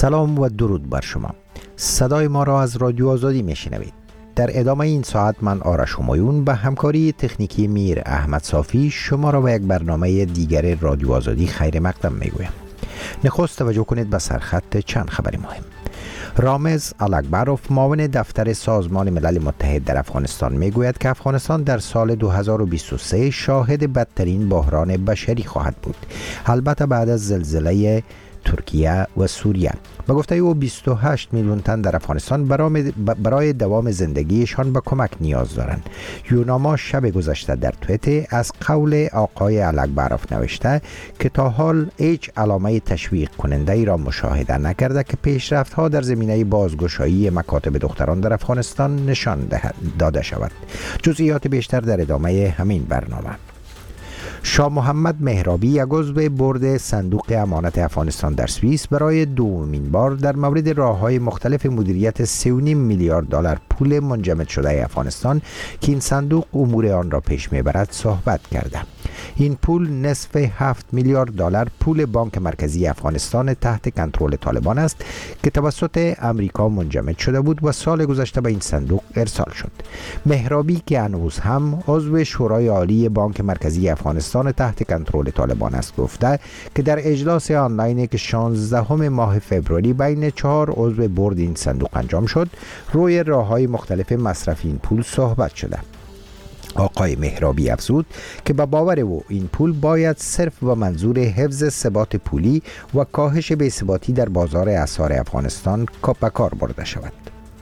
سلام و درود بر شما. صدای ما را از رادیو آزادی میشنوید. در ادامه این ساعت من آرش همایون به همکاری تکنیکی میر احمد صافی شما را به یک برنامه دیگر رادیو آزادی خیر مقدم میگویم. نخست توجه کنید به سرخط چند خبر مهم. رامز الکبروف معاون دفتر سازمان ملل متحد در افغانستان میگوید که افغانستان در سال 2023 شاهد بدترین بحران بشری خواهد بود، البته بعد از زلزله ترکیه و سوریه. به گفته او 28 میلیون تن در افغانستان برای دوام زندگیشان به کمک نیاز دارند. یوناما شب گذشته در توییتر از قول آقای الکبروف نوشته که تا حال هیچ علامه تشویق کننده ای را مشاهده نکرده که پیشرفت ها در زمینه بازگشایی مکاتب دختران در افغانستان نشان داده شود. جزئیات بیشتر در ادامه همین برنامه. شاه محمد مهرابی یک عضو بورد صندوق امانت افغانستان در سوئیس برای دومین بار در مورد راه‌های مختلف مدیریت 3.5 میلیارد دلار پول منجمد شده افغانستان که این صندوق امور آن را پیش میبرد صحبت کرده. این پول نصف 7 میلیارد دلار پول بانک مرکزی افغانستان تحت کنترل طالبان است که توسط امریکا منجمد شده بود و سال گذشته به این صندوق ارسال شد. مهرابی که هنوز هم عضو شورای عالی بانک مرکزی افغانستان تحت کنترل طالبان است گفته که در اجلاس آنلاینی که 16 ماه فوریه بین 4 عضو بورد این صندوق انجام شد، روی راه‌های مختلف مصرف این پول صحبت شده. آقای مهرابی افزود که به باور او این پول باید صرف و منظور حفظ ثبات پولی و کاهش بی‌ثباتی در بازار اسعار افغانستان به کار برده شود.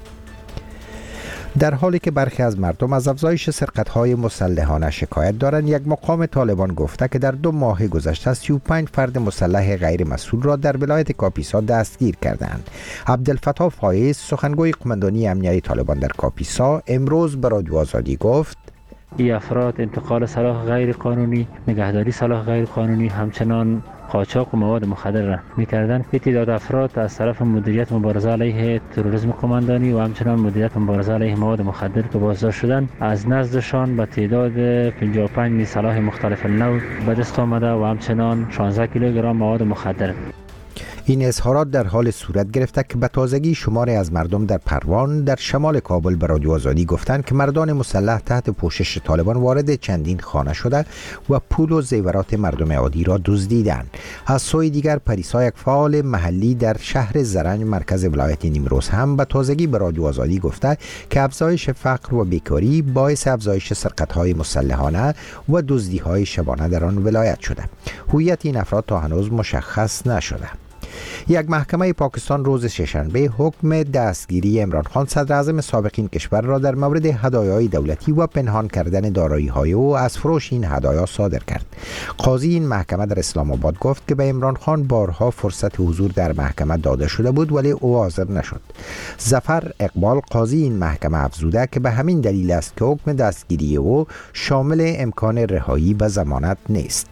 در حالی که برخی از مردم از افزایش سرقت‌های مسلحانه شکایت دارند، یک مقام طالبان گفته که در 2 ماه گذشته 35 فرد مسلح غیر مسئول را در ولایت کاپیسا دستگیر کردند. عبدالفتاح فایز، سخنگوی قماندانی امنیتی طالبان در کاپیسا، امروز به رادیو آزادی گفت این افراد انتقال سلاح غیر قانونی، نگهداری سلاح غیر قانونی، همچنان قاچاق و مواد مخدر را می‌کردند. تعداد افراد از طرف مدیریت مبارزه علیه تروریسم قماندانی و همچنان مدیریت مبارزه علیه مواد مخدر که بازداشت شدند، از نزدشان به تعداد 55 سلاح مختلف نوع به دست آمده و همچنان 16 کیلوگرم مواد مخدر. این اظهارات در حال صورت گرفته که به تازگی شماری از مردم در پروان در شمال کابل به رادیو آزادی گفتند که مردان مسلح تحت پوشش طالبان وارد چندین خانه شده و پول و زیورات مردم عادی را دزدیدند. از سوی دیگر پریسا، یک فعال محلی در شهر زرنج مرکز ولایت نیمروز، هم به تازگی به رادیو آزادی گفته که افزایش فقر و بیکاری باعث افزایش سرقت‌های مسلحانه و دزدی‌های شبانه در آن ولایت شده. هویت این افراد تا هنوز مشخص نشده. یک محکمه پاکستان روز ششنبه حکم دستگیری عمران خان صدر اعظم سابق این کشور را در مورد هدایای دولتی و پنهان کردن دارایی‌های او از فروش این هدایا صادر کرد. قاضی این محکمه در اسلام آباد گفت که به عمران خان بارها فرصت حضور در محکمه داده شده بود ولی او حاضر نشد. ظفر اقبال، قاضی این محکمه، افزوده که به همین دلیل است که حکم دستگیری او شامل امکان رهایی به ضمانت نیست.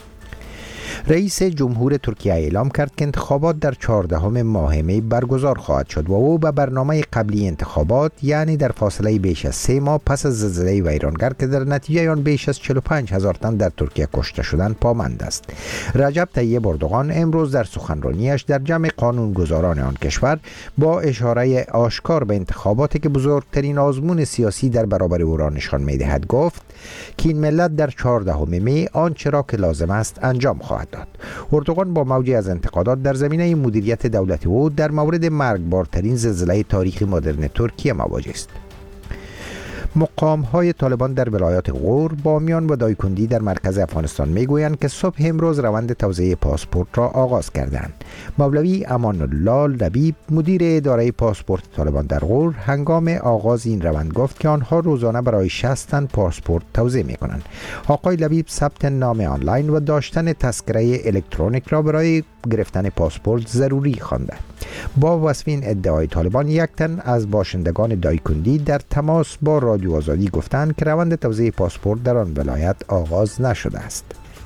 رئیس جمهور ترکیه اعلام کرد که انتخابات در 14 ماه می برگزار خواهد شد و او به برنامه قبلی انتخابات، یعنی در فاصله بیش از 3 ماه پس از زلزله ویرانگر که در نتیجه آن بیش از 45,000 تن در ترکیه کشته شدند، پامند است. رجب طیب اردوغان امروز در سخنرانیش در جمع قانونگذاران آن کشور با اشاره آشکار به انتخاباتی که بزرگترین آزمون سیاسی در برابر او را نشان می‌دهد گفت که این ملت در 14 می آنچه را که لازم است انجام خواهد داد. اردوغان با موجی از انتقادات در زمینه مدیریت دولت او در مورد مرگبارترین زلزله تاریخ مدرن ترکیه مواجه است. مقام‌های طالبان در ولایات غور، بامیان و دایکندی در مرکز افغانستان میگویند که صبح امروز روند توزیع پاسپورت را آغاز کردند. مولوی امان الله لبیب، مدیر اداره پاسپورت طالبان در غور، هنگام آغاز این روند گفت که آنها روزانه برای 60 تن پاسپورت توزیع می‌کنند. آقای لبیب ثبت نام آنلاین و داشتن تذکره الکترونیک را برای گرفتن پاسپورت ضروری خوانده. با وصف این ادعای طالبان، یک تن از باشندگان دایکندی در تماس با رادیو آزادی گفتند که روند توزیع پاسپورت در آن ولایت آغاز نشده است.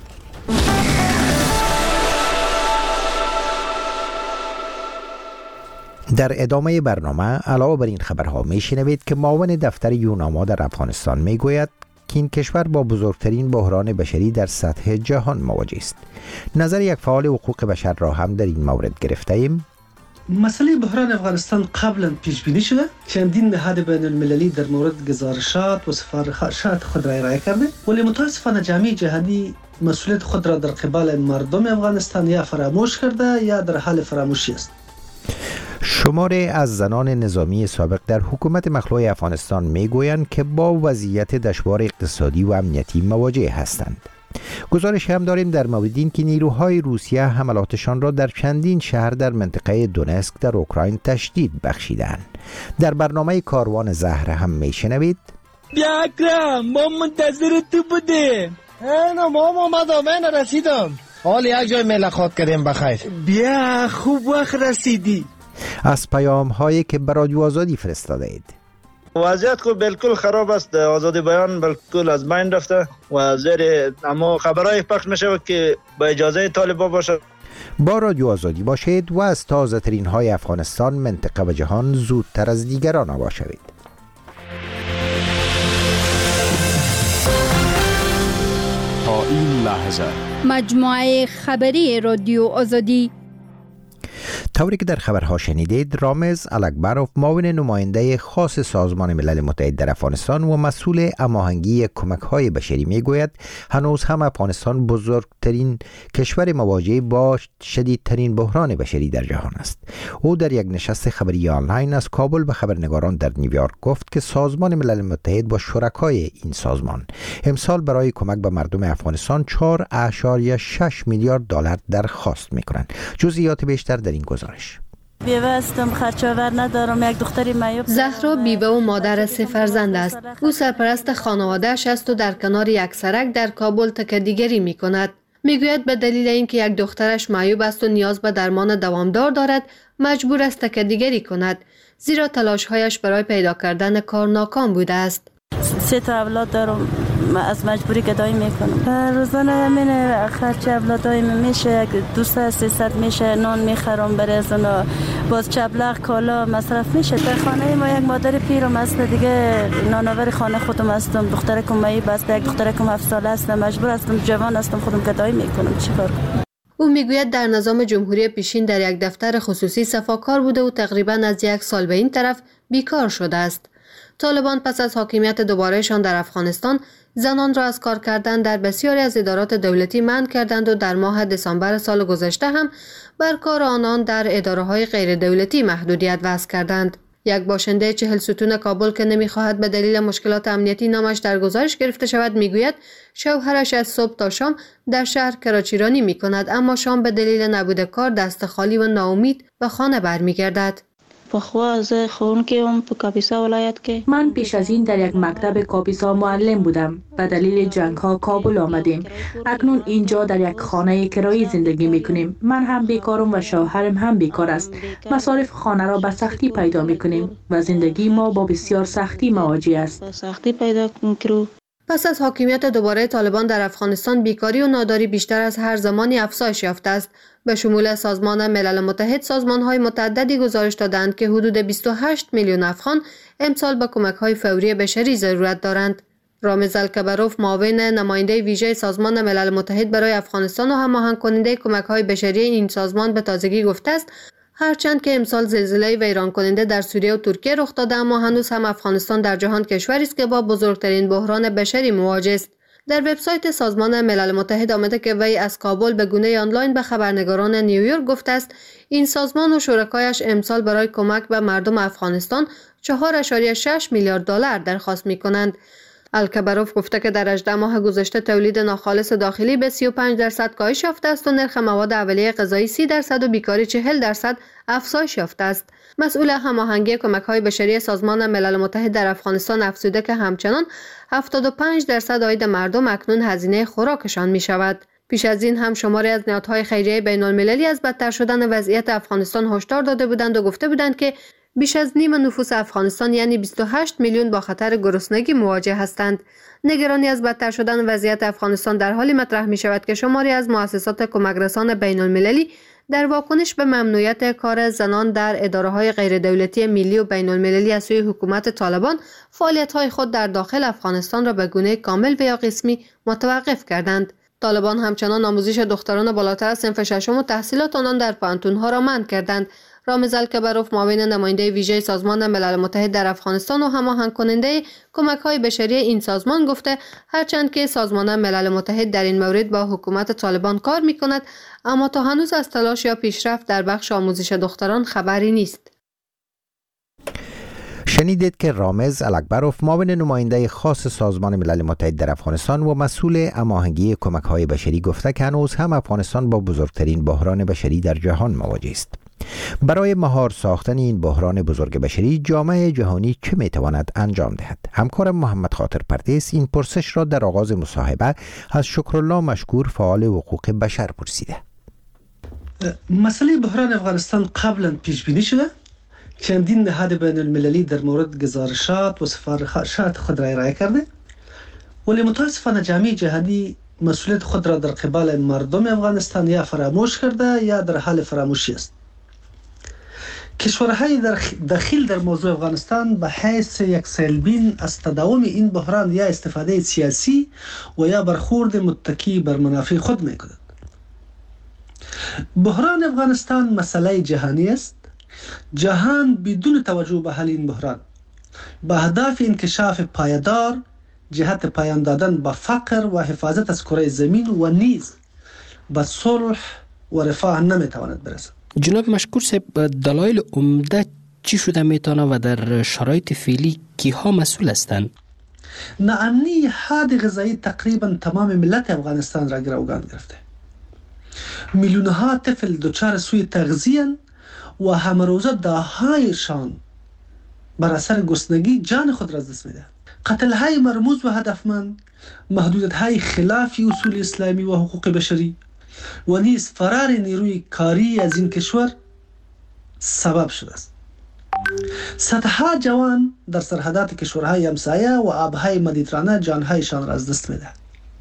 در ادامه برنامه علاوه بر این خبرها میشنوید که معاون دفتر یوناما در افغانستان میگوید که این کشور با بزرگترین بحران بشری در سطح جهان مواجه است. نظر یک فعال حقوق بشر را هم در این مورد گرفته ایم. مسئله بحران افغانستان قبلا پیش بینی شده. چندین نهاد بین المللی در مورد گزارشات و سفارشات خود را ارائه کرده، ولی متاسفانه جامعه جهانی مسئولیت خود را در قبال مردم افغانستان یا فراموش کرده یا در حال فراموشی است. شماره از زنان نظامی سابق در حکومت مخلوع افغانستان میگویند که با وضعیت دشوار اقتصادی و امنیتی مواجه هستند. گزارش هم داریم در مورد این که نیروهای روسیه حملاتشان را در چندین شهر در منطقه دونسک در اوکراین تشدید بخشیدند. در برنامه کاروان زهر هم میشنوید بیا اکرم، ما منتظر تو بودیم. ما اومدم، من رسیدم. حال یک جای ملاقات کردیم بخیر. بیا خوب وقت رسیدی. از پیام هایی که به رادیو آزادی فرستاده اید. وضعیت کو بالکل خراب است، آزادی بیان بالکل از بین رفته و زیر اما خبرهای پخش میشه که با اجازه طالبا باشه. با رادیو آزادی باشید و از تازه ترین های افغانستان، منطقه و جهان زودتر از دیگران آگاه شوید. تا این لحظه مجموعه خبری رادیو آزادی. طوری که در خبرها شنیدید، رامز الکبروف، معاون نماینده خاص سازمان ملل متحد در افغانستان و مسئول هماهنگی کمک‌های بشری میگوید هنوز هم افغانستان بزرگترین کشور مواجه با شدیدترین بحران بشری در جهان است. او در یک نشست خبری آنلاین از کابل به خبرنگاران در نیویورک گفت که سازمان ملل متحد با شرکای این سازمان امسال برای کمک به مردم افغانستان 4.6 میلیارد دلار درخواست می‌کنند. جزئیات بیشتر در این گزارش. بیوه هستم، خرچاور ندارم، یک دختری معیوب. زهرا بیوه و مادر 3 فرزند است. او سرپرست خانواده‌اش است و در کنار یک سرک در کابل تکیه‌گیری می‌کند. میگوید به دلیل اینکه یک دخترش معیوب است و نیاز به درمان دوامدار دارد، مجبور است تکیه‌گیری کند، زیرا تلاش‌هایش برای پیدا کردن کار ناکام بوده است. 3 تا اولاد دارم، از مجبوری گدایی میکنم. روزانه همین خرچ اولادای میشه 200-300 میشه، نان میخرم برای از اونا، باز چبلغ کالا مصرف میشه. در خانه ما یک مادر پیرم است دیگه، نانآور خانه خودم هستم، دخترکم معیوب است، یک دخترکم 7 ساله است، مجبور هستم، جوان هستم، خودم گدایی میکنم، چیکار کنم؟ او میگوید در نظام جمهوری پیشین در یک دفتر خصوصی صفاکار بوده و تقریبا از 1 سال به این طرف بیکار شده است. طالبان پس از حاکمیت دوبارهشان در افغانستان زنان را از کار کردن در بسیاری از ادارات دولتی منع کردند و در ماه دسامبر سال گذشته هم بر کار آنان در اداره‌های غیر دولتی محدودیت وضع کردند. یک باشنده 40 ستون کابل که نمی‌خواهد به دلیل مشکلات امنیتی نامش در گزارش گرفته شود میگوید شوهرش از صبح تا شام در شهر کراچیرانی می‌کند، اما شام به دلیل نبود کار دست خالی و ناامید به خانه برمیگردد. من پیش از این در یک مکتب کاپیسا معلم بودم. به دلیل جنگ ها کابل آمدیم. اکنون اینجا در یک خانه کرایی زندگی میکنیم. من هم بیکارم و شوهرم هم بیکار است. مصارف خانه را به سختی پیدا میکنیم و زندگی ما با بسیار سختی مواجه است. پس از حاکمیت دوباره طالبان در افغانستان بیکاری و ناداری بیشتر از هر زمانی افزایش یافته است. به شمول سازمان ملل متحد، سازمان‌های متعددی گزارش دادند که حدود 28 میلیون افغان امسال به کمک‌های فوری بشری ضرورت دارند. رامز الکبروف، معاون نماینده ویژه سازمان ملل متحد برای افغانستان و هماهنگ کننده کمک‌های بشری این سازمان به تازگی گفته است هرچند که امسال زلزله ویران کننده در سوریه و ترکیه رخ داده، اما هنوز هم افغانستان در جهان کشوری است که با بزرگترین بحران بشری مواجه است. در وبسایت سازمان ملل متحد آمده که وی از کابل به گونه آنلاین به خبرنگاران نیویورک گفته است این سازمان و شرکایش امسال برای کمک به مردم افغانستان 4.6 میلیارد دلار درخواست می‌کنند. الکبروف گفته که در 18 ماه گذشته تولید ناخالص داخلی به 35% کاهش یافته است و نرخ مواد اولیه غذایی 30% و بیکاری 40% افزایش یافته است. مسئول هماهنگی کمک‌های بشری سازمان ملل متحد در افغانستان افزوده که همچنان 75% عاید مردم اکنون هزینه خوراکشان می‌شود. پیش از این هم شماری از نهادهای خیریه بین‌المللی از بدتر شدن وضعیت افغانستان هشدار داده بودند و گفته بودند که بیش از نیم نفوس افغانستان یعنی 28 میلیون با خطر گرسنگی مواجه هستند. نگرانی از بدتر شدن وضعیت افغانستان در حالی مطرح می شود که شماری از مؤسسات کمکرسان بین المللی در واکنش به ممنوعیت کار زنان در اداره‌های غیر دولتی ملی و بین المللی از سوی حکومت طالبان فعالیت‌های خود در داخل افغانستان را به گونه کامل و یا قسمی متوقف کردند. طالبان همچنان آموزش دختران بالاتر از صنف ششم و تحصیلات آنان در پانتون‌ها را منع کردند. رامز الکبروف معاون نماینده ویژه سازمان ملل متحد در افغانستان و هماهنگ کننده کمک‌های بشری این سازمان گفته هرچند که سازمان ملل متحد در این مورد با حکومت طالبان کار می‌کند، اما تا هنوز از تلاش یا پیشرفت در بخش آموزش دختران خبری نیست. شنیدید که رامز الکبروف معاون نماینده خاص سازمان ملل متحد در افغانستان و مسئول هماهنگی کمک‌های بشری گفته که هنوز هم افغانستان با بزرگترین بحران بشری در جهان مواجه است. برای مهار ساختن این بحران بزرگ بشری جامعه جهانی چه میتواند انجام دهد؟ همکارم محمد خاطر پردیس این پرسش را در آغاز مصاحبه از شکرالله مشکور فعال حقوق بشر پرسیده. مسئله بحران افغانستان قبلا پیش بینی شده. چندین نهاد بین المللی در مورد گزارشات و سفارشات خود را ارائه کرده، ولی متاسفانه جامعه جهانی مسئولیت خود را در قبال مردم افغانستان یا فراموش کرده یا در حال فراموشی است. کشورهای داخل در موضوع افغانستان به حیث یک سیلبین از تداوم این بحران یا استفاده سیاسی و یا برخورد متکی بر منافع خود می‌کنند. بحران افغانستان مسئله جهانی است. جهان بدون توجه به حل این بحران به هدف انکشاف پایدار جهت پایان دادن به فقر و حفاظت از کره زمین و نیز به صلح و رفاه نمیتواند برسد. جناب مشکور صاحب، دلایل عمده چی شده میتونه و در شرایط فعلی کیها مسئول هستند؟ ناامنی حاد غذایی تقریبا تمام ملت افغانستان را گروگان گرفته. میلیونها طفل دچار سوء تغذیه و همه روزه ده‌هایشان بر اثر گرسنگی جان خود را از دست می‌دهند. قتل‌های مرموز و هدفمند، محدودیت‌های خلاف اصول اسلامی و حقوق بشری و نیز فرار نیروی کاری از این کشور سبب شده است. صدها جوان در سرحدات کشورهای همسایه و آبهای مدیترانه جانهایشان را از دست می‌دهند.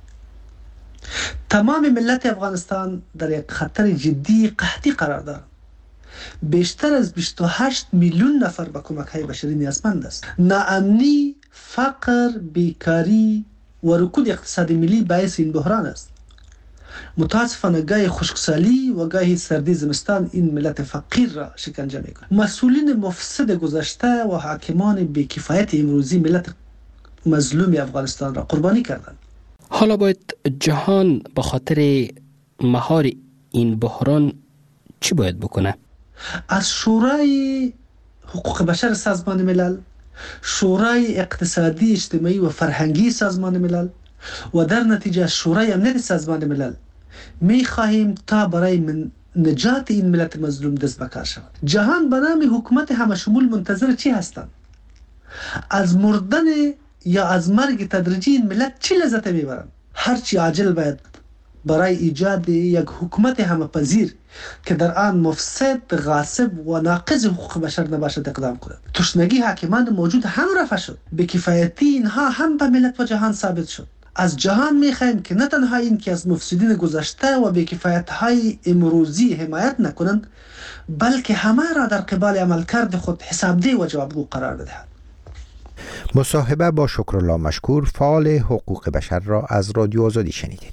تمام ملت افغانستان در یک خطر جدی قحطی قرار دارد. بیشتر از 28 میلیون نفر به کمک‌های بشری نیازمند است. ناامنی، فقر، بیکاری و رکود اقتصادی ملی باعث این بحران است. متاسفانه گاهی خشکسالی و گاهی سردی زمستان این ملت فقیر را شکنجه می‌کند. مسئولین مفسد گذشته و حاکمان بی‌کفایت امروزی ملت مظلوم افغانستان را قربانی کردند. حالا باید جهان به خاطر مهار این بحران چی باید بکنه؟ از شورای حقوق بشر سازمان ملل، شورای اقتصادی اجتماعی و فرهنگی سازمان ملل و در نتیجه شورای امنیت سازمان ملل می خواهیم تا برای نجات این ملت مظلوم دست به کار شود. جهان به نام حکومت همشمول منتظر چی هستند؟ از مردن یا از مرگ تدریجی این ملت چی لذت میبرند؟ هرچی عاجل باید برای ایجاد یک حکومت همه‌پذیر که در آن مفسد، غاصب و ناقض حقوق بشر نباشد اقدام کند. تشنگی حاکمان موجود هم رفع شد. بی‌کفایتی اینها هم به ملت و جهان ثابت شد. از جهان می‌خواهیم که نه تنها این که از مفسدین گذشته و بی‌کفایت‌های امروزی حمایت نکنند، بلکه همه را در قبال عملکرد خود حسابدهی و جوابگو قرار بدهند. مصاحبه با شکرالله مشکور فعال حقوق بشر را از رادیو آزادی شنیدید.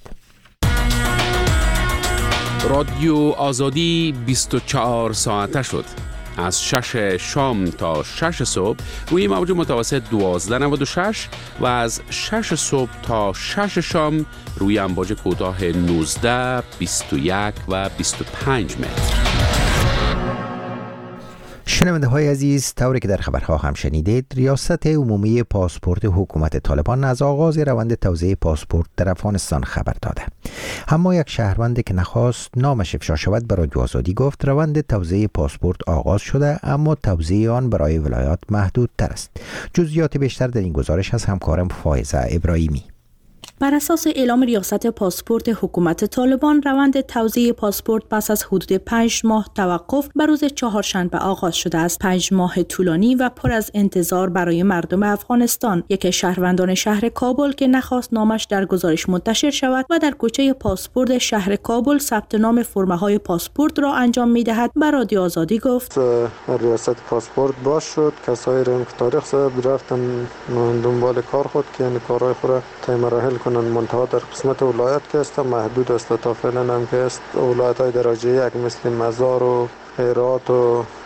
رادیو آزادی 24 ساعته شد. از 6 شام تا 6 صبح روی موج متوسط 1296 و از 6 صبح تا 6 شام روی امواج کوتاه 19، 21 و 25 متر. شنونده های عزیز، طوری که در خبرها هم شنیدید، ریاست عمومی پاسپورت حکومت طالبان از آغاز روند توزیع پاسپورت در افغانستان خبر داده. اما یک شهروند که نخواست نامش افشا شود به رادیو آزادی گفت روند توزیع پاسپورت آغاز شده، اما توزیع آن برای ولایات محدود تر است. جزئیات بیشتر در این گزارش از همکارم فائزه ابراهیمی. بر اساس اعلام ریاست پاسپورت حکومت طالبان، روند توزیع پاسپورت پس از حدود 5 ماه توقف بر روز چهارشنبه آغاز شده است. 5 ماه طولانی و پر از انتظار برای مردم افغانستان. یک شهروندان شهر کابل که نخواست نامش در گزارش منتشر شود و در کوچه پاسپورت شهر کابل ثبت نام فرم‌های پاسپورت را انجام می‌دهد، بر رادیو آزادی گفت: ریاست پاسپورت باز شد، کسایی را که تاریخ صاحب رفتن دنبال کار خود که یعنی کارهای خود تا مراحل کنن. منتها در قسمت ولایت که است محدود است. تا فعلا هم که است ولایت‌های درجه یک مثل مزار و هرات و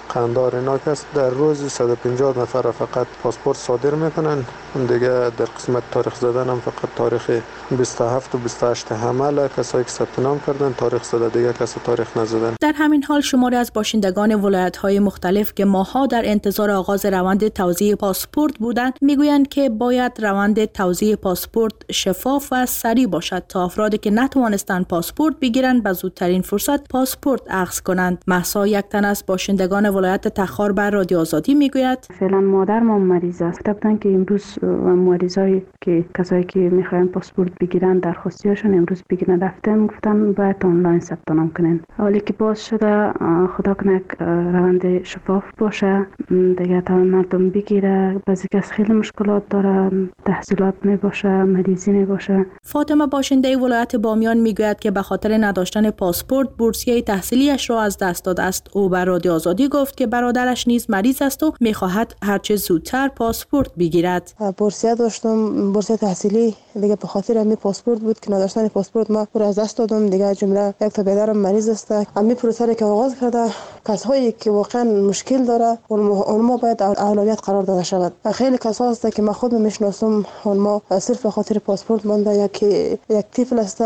قندار اینا است. در روز 150 نفر فقط پاسپورت صادر میکنن. دیگه در قسمت تاریخ زدن هم فقط تاریخ 27 و 28 حمل کسایی که ثبت نام کردن تاریخ زده، دیگه کسی تاریخ نزدن. در همین حال شماری از باشندگان ولایت‌های مختلف که ماها در انتظار آغاز روند توزیع پاسپورت بودند میگویند که باید روند توزیع پاسپورت شفاف و سریع باشد تا افرادی که نتوانستند پاسپورت بگیرند به زودترین فرصت پاسپورت اخذ کنند. مهسا یک تن از باشندگان ولایت تخار بر رادیو آزادی میگوید فعلا مادرم مریض است. گفتن که امروز مریضایی که کسایی که میخواین پاسپورت بگیرن درخواستیاشون امروز بگیرن رفتم گفتن باید آنلاین ثبت نام کنین. حالی که باز شده خدا کنه روند شفاف باشه دیگه تا مردم بگیره. بعضی کس خیلی مشکلات داره، تحصیلات میباشه، مریضی میباشه. فاطمه باشنده ولایت بامیان میگوید که به خاطر نداشتن پاسپورت بورسیه تحصیلیش را از دست داده است. او بر رادیو آزادی گفت که برادرش نیز مریض است و میخواهد هرچه زودتر پاسپورت بگیرد. بورسیه داشتم، بورسیه تحصیلی، دیگه به خاطر همین پاسپورت بود که نداشتن پاسپورت ما رو از دست دادم. دیگه جمله یک تا پدرم مریض است. همین پروسه که آغاز کرده کسایی که واقعا مشکل داره اونما باید اولویت قرار داده شود. خیلی کسا هست که من خود میشناسم اونما صرف به خاطر پاسپورت مونده. یک طفل است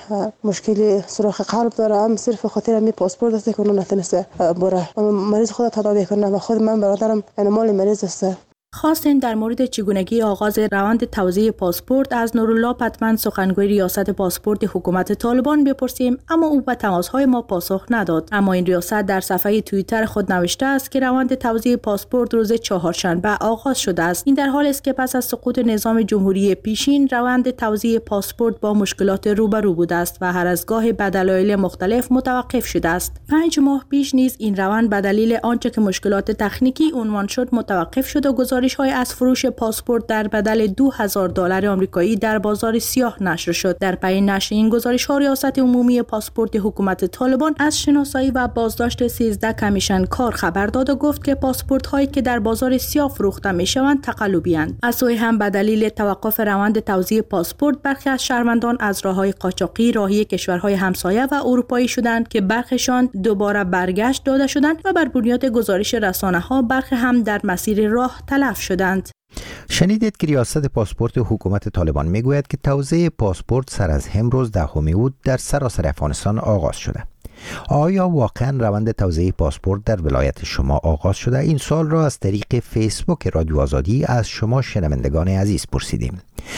مشکلی سوراخ قلب داره، هم صرف به خاطر همین پاسپورت است که اون نتونسته بره مریض خود تداوی کنه. و خود من برادرم مال مریض است. خواستیم در مورد چگونگی آغاز روند توزیع پاسپورت از نورالله پتمن سخنگوی ریاست پاسپورت حکومت طالبان بپرسیم، اما او به تماس‌های ما پاسخ نداد. اما این ریاست در صفحه توییتر خود نوشته است که روند توزیع پاسپورت روز چهارشنبه آغاز شده است. این در حالی است که پس از سقوط نظام جمهوری پیشین روند توزیع پاسپورت با مشکلات روبرو بوده است و هر از گاهی به دلایل مختلف متوقف شده است. 5 ماه پیش نیز این روند به دلیل آنچه که مشکلات تکنیکی عنوان شد متوقف شد و گزارش‌های از فروش پاسپورت در بدل $2000 آمریکایی در بازار سیاه نشر شد. در پی نشر این گزارش‌ها ریاست عمومی پاسپورت حکومت طالبان از شناسایی و بازداشت 13 کمیشن کار خبر داد و گفت که پاسپورت‌هایی که در بازار سیاه فروخته می‌شوند تقلبی‌اند. از سوی هم به دلیل توقف روند توزیع پاسپورت برخی از شهروندان از راه‌های قاچاقی راهی کشورهای همسایه و اروپایی شدند که برخیشان دوباره برگشت داده شدند و بر بنیاد گزارش رسانه‌ها برخی هم در مسیر راه تلف شدند. شنیدید که ریاست پاسپورت حکومت طالبان میگوید که توزیع پاسپورت سر از امروز 10 اوت در سراسر افغانستان آغاز شده. آیا واقعا روند توزیع پاسپورت در ولایت شما آغاز شده؟ این سوال را از طریق فیسبوک رادیو آزادی از شما شنوندگان عزیز پرسیدیم.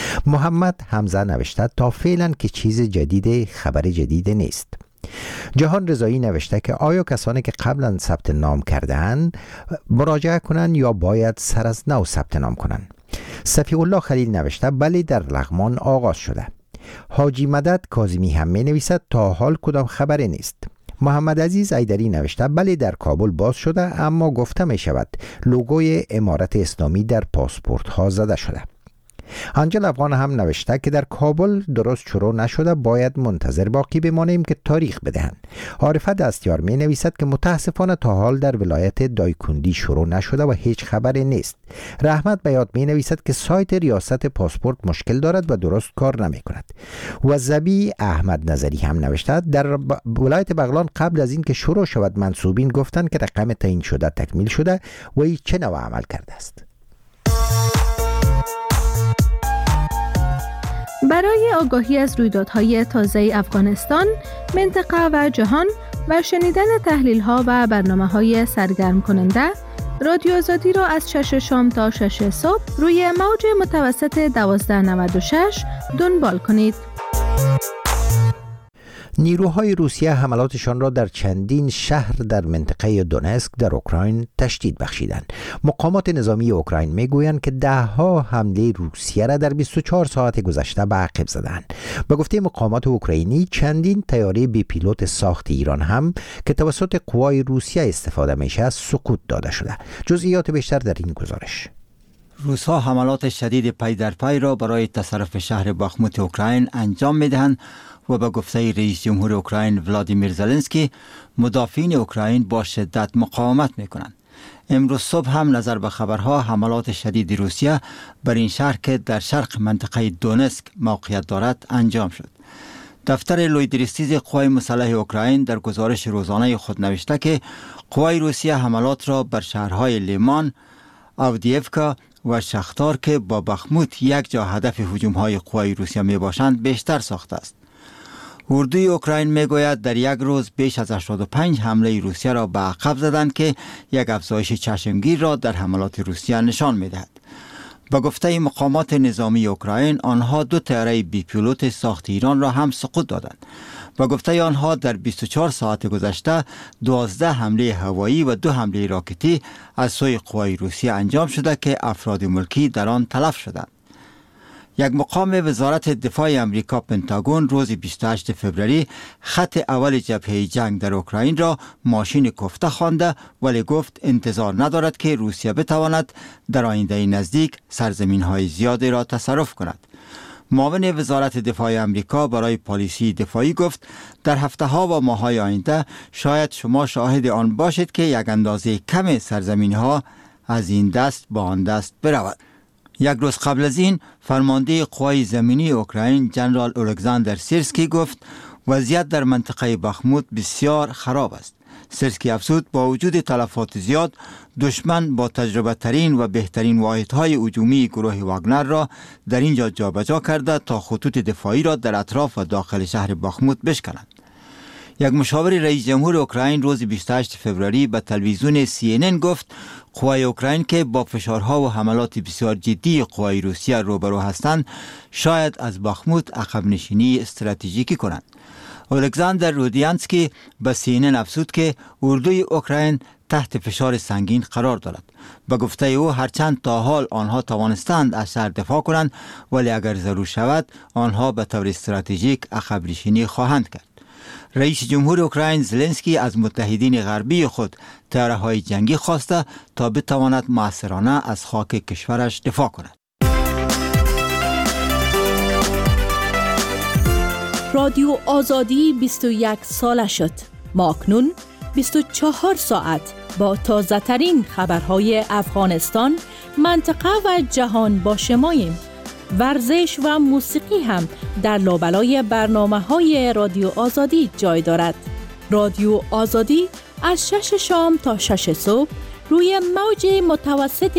محمد حمزه نوشته تا فعلا که چیز جدید، خبر جدید نیست. جهان رضایی نوشته که آیا کسانی که قبلا ثبت نام کرده‌اند مراجعه کنند یا باید سر از نو ثبت نام کنند؟ صفی الله خلیل نوشته بله در لغمان آغاز شده. حاجی مدد کاظمی هم می نویسد تا حال کدام خبری نیست. محمد عزیز ایدری نوشته بله در کابل باز شده، اما گفته می شود لوگوی امارت اسلامی در پاسپورت ها زده شده. انجل افغان هم نوشته که در کابل درست شروع نشده، باید منتظر باقی بمانیم که تاریخ بدهند. عارفه دستیار می نویسد که متاسفانه تا حال در ولایت دایکندی شروع نشده و هیچ خبری نیست. رحمت بیات می نویسد که سایت ریاست پاسپورت مشکل دارد و درست کار نمی کند. و زبی احمد نظری هم نوشته در ولایت بغلان قبل از این که شروع شود منصوبین گفتند که رقم تعیین شده تکمیل شده و این چه نوع عمل کرده است. برای آگاهی از رویدادهای تازه افغانستان، منطقه و جهان و شنیدن تحلیل‌ها و برنامه‌های سرگرم کننده، رادیو آزادی را از 6 شام تا 6 صبح روی موج متوسط 1296 دنبال کنید. نیروهای روسیه حملاتشان را در چندین شهر در منطقه دونسک در اوکراین تشدید بخشیدند. مقامات نظامی اوکراین میگویند که 10 حمله روسیه را در 24 ساعت گذشته به عقب زدند. به گفته مقامات اوکراینی چندین طیاره بی پیلوت ساخت ایران هم که توسط قوای روسیه استفاده میشه سقوط داده شده. جزئیات بیشتر در این گزارش. روس‌ها حملات شدید پی در پی را برای تصرف شهر باخموت اوکراین انجام میدهند و به گفته رئیس جمهور اوکراین ولادیمیر زلنسکی مدافعین اوکراین با شدت مقاومت میکنند. امروز صبح هم نظر به خبرها حملات شدید روسیه بر این شهر که در شرق منطقه دونسک موقعیت دارد انجام شد. دفتر لویدریستیز قوای مسلح اوکراین در گزارش روزانه خود نوشته که قوای روسیه حملات را بر شهرهای لیمان، آودیفکا و شختار که با بخموت یک جا هدف هجوم‌های قوای روسیه می باشند بیشتر ساخته است. اردوی اوکراین می گوید در یک روز بیش از 85 حمله روسیه را به عقب زدند که یک افزایش چشمگیر را در حملات روسیه نشان می دهد. با گفته مقامات نظامی اوکراین، آنها 2 طیاره بی پیلوت ساخت ایران را هم سقوط دادند. با گفته آنها در 24 ساعت گذشته 12 حمله هوایی و 2 حمله راکتی از سوی قوای روسیه انجام شده که افراد ملکی در آن تلف شدند. یک مقام وزارت دفاع امریکا پنتاگون روز 28 فوریه خط اول جبهه جنگ در اوکراین را ماشین کوفته خوانده، ولی گفت انتظار ندارد که روسیه بتواند در آینده نزدیک سرزمین‌های زیادی را تصرف کند. معاون وزارت دفاع امریکا برای پالیسی دفاعی گفت در هفته‌ها و ماه‌های آینده شاید شما شاهد آن باشید که یک اندازه کم سرزمین‌ها از این دست به آن دست برود. یک روز قبل از این فرمانده قوای زمینی اوکراین جنرال الکساندر سیرسکی گفت وضعیت در منطقه بخموت بسیار خراب است. سیرسکی افزود با وجود تلفات زیاد، دشمن با تجربه ترین و بهترین واحدهای هجومی گروه واگنر را در اینجا جابجا کرده تا خطوط دفاعی را در اطراف و داخل شهر بخموت بشکنند. یک مشاور رئیس جمهور اوکراین روز 28 فوریه به تلویزیون CNN گفت قوای اوکراین که با فشارها و حملات بسیار جدی قوای روسیه روبرو هستند شاید از بخموت عقب نشینی استراتژیکی کنند. الکساندر رودیانسکی به CNN افزود که اردوی اوکراین تحت فشار سنگین قرار دارد. به گفته او هرچند تا حال آنها توانستند از شهر دفاع کنند، ولی اگر ضرور شود آنها به طور استراتژیک عقب نشینی خواهند کرد. رئیس جمهور اوکراین زلنسکی از متحدین غربی خود طیاره‌های جنگی خواسته تا بتواند مؤثرانه از خاک کشورش دفاع کند. رادیو آزادی 21 ساله شد. ما اکنون 24 ساعت با تازه ترین خبرهای افغانستان، منطقه و جهان با شماییم. ورزش و موسیقی هم در لابلای برنامه‌های رادیو آزادی جای دارد. رادیو آزادی از 6 شام تا 6 صبح روی موج متوسط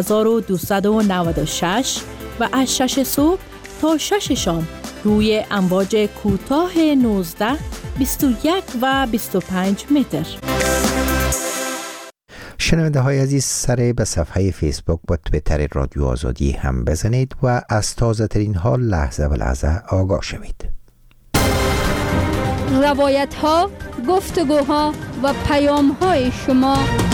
1296 و از 6 صبح تا 6 شام روی امواج کوتاه 19، 21 و 25 متر. شنونده های عزیز، سر به صفحه فیسبوک و تویتر رادیو آزادی هم بزنید و از تازه ترین ها لحظه به لحظه آگاه شوید. روایت ها، گفتگوها و پیام های شما.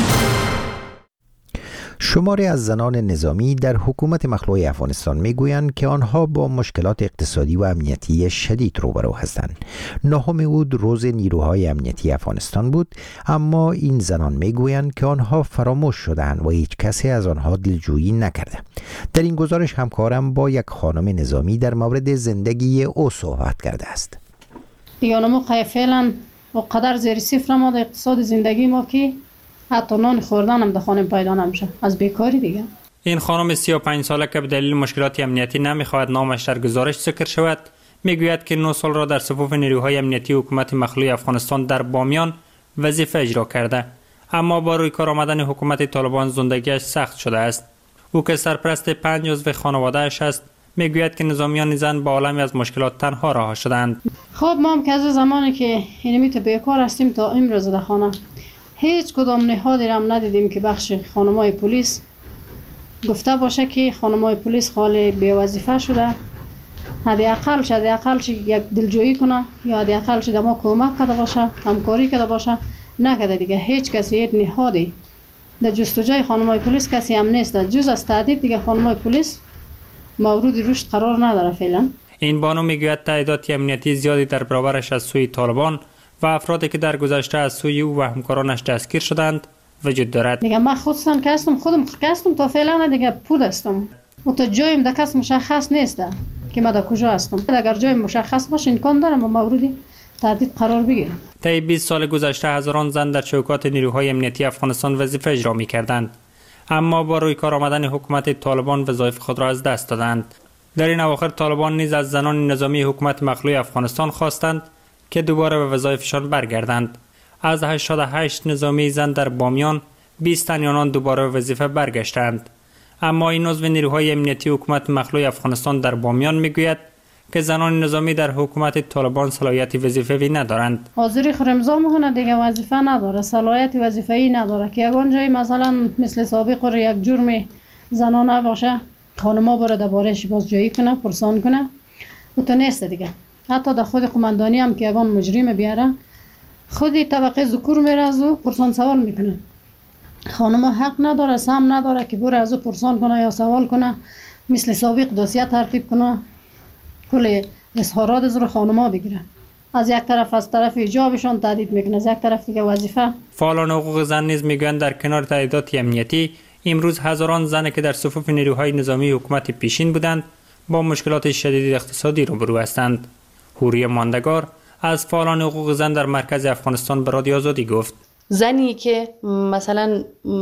شماری از زنان نظامی در حکومت مخلوع افغانستان میگویند که آنها با مشکلات اقتصادی و امنیتی شدید روبرو هستند. 9 اوت روز نیروهای امنیتی افغانستان بود، اما این زنان میگویند که آنها فراموش شدند و هیچ کسی از آنها دلجویی نکرده. در این گزارش همکارم با یک خانم نظامی در مورد زندگی او صحبت کرده است. دیگه ما فعلا وقدر زیر صفر ما در اقتصاد زندگی ما که حتی نان خوردن هم در خانه پیدا نمیشه از بیکاری دیگه. این خانم 35 ساله که به دلیل مشکلات امنیتی نمیخواهد نامش در گزارش ذکر شود، میگوید که 9 سال را در صفوف نیروهای امنیتی حکومت مخلوع افغانستان در بامیان وظیفه اجرا کرده، اما با روی کار آمدن حکومت طالبان زندگیش سخت شده است. او که سرپرست 5 عضو خانواده‌اش است، میگوید که نظامیان زن با عالمی از مشکلات تنها رها شدند. خب ما هم که از زمانی که اینمی تو بیکار هستیم تا امروز در خانه هیچ کدام نهادی را ندیدیم که بخش خانمای پلیس گفته باشه که خانمای پلیس خالی بی وظیفه شده، حداقل یک دلجویی کنه یا حداقل ما کمک کرده باشه، همکاری کرده باشه، نکرده دیگه. هیچ کسی، هیچ نهادی در جستجوی خانمای پلیس کسی هم نیست. جز از تعدید دیگه خانمای پلیس مورد رشد قرار نداره فعلا. این بانو میگوید تعداد امنیتی زیادی در برابرش از سوی طالبان و افرادی که در گذشته از سوی او و همکارانش دستگیر شدند وجود دارد. دیگه من خودم کسم تا فعلا دیگه پول هستم و تا جایم در کس مشخص نیست که من در کجا هستم. اگر جای مشخص باشه امکان داره ما موردی تهدید قرار بگیریم. طی 20 سال گذشته هزاران زن در چوکات نیروهای امنیتی افغانستان وظیفه اجرا می‌کردند، اما با روی کار آمدن حکومت طالبان وظایف خود را از دست دادند. در این اواخر طالبان نیز از زنان نظامی حکومت مخلوع افغانستان خواستند که دوباره به وظایفشان برگردند. از 88 نظامی زن در بامیان 20 تن آنان دوباره به وظیفه برگشتند. اما این عضو نیروهای امنیتی حکومت مخلوع افغانستان در بامیان میگوید که زنان نظامی در حکومت طالبان صلاحیت وظیفه‌ای ندارند. حاضری خرمزا میکنه دیگه وظیفه نداره، صلاحیت وظیفه‌ای نداره که یگان جایی مثلا مثل سابق رو یک جرم زنانه باشه خانما بره درباره‌اش بازجویی کنه، پرسان کنه، و تو نیست دیگه. حتی در خود قماندانی هم که یگان مجرم بیاره خودی طبقه ذکور میره از او پرسان سوال میکنه. خانما حق نداره، سهم نداره که بره از او پرسان کنه یا سوال کنه، مثل سابق دوسیه ترتیب کنه، کل اظهارات از رو خانما بگیره. از یک طرف از طرف ایجابشان تهدید میکنه، از یک طرف دیگه وظیفه. فعالان حقوق زن نیز میگویند در کنار تهدیدات امنیتی امروز هزاران زن که در صفوف نیروهای نظامی حکومت پیشین بودند با مشکلات شدید اقتصادی روبرو هستند. حوری ماندگار از فعالان حقوق زن در مرکز افغانستان به رادیو آزادی گفت: زنی که مثلا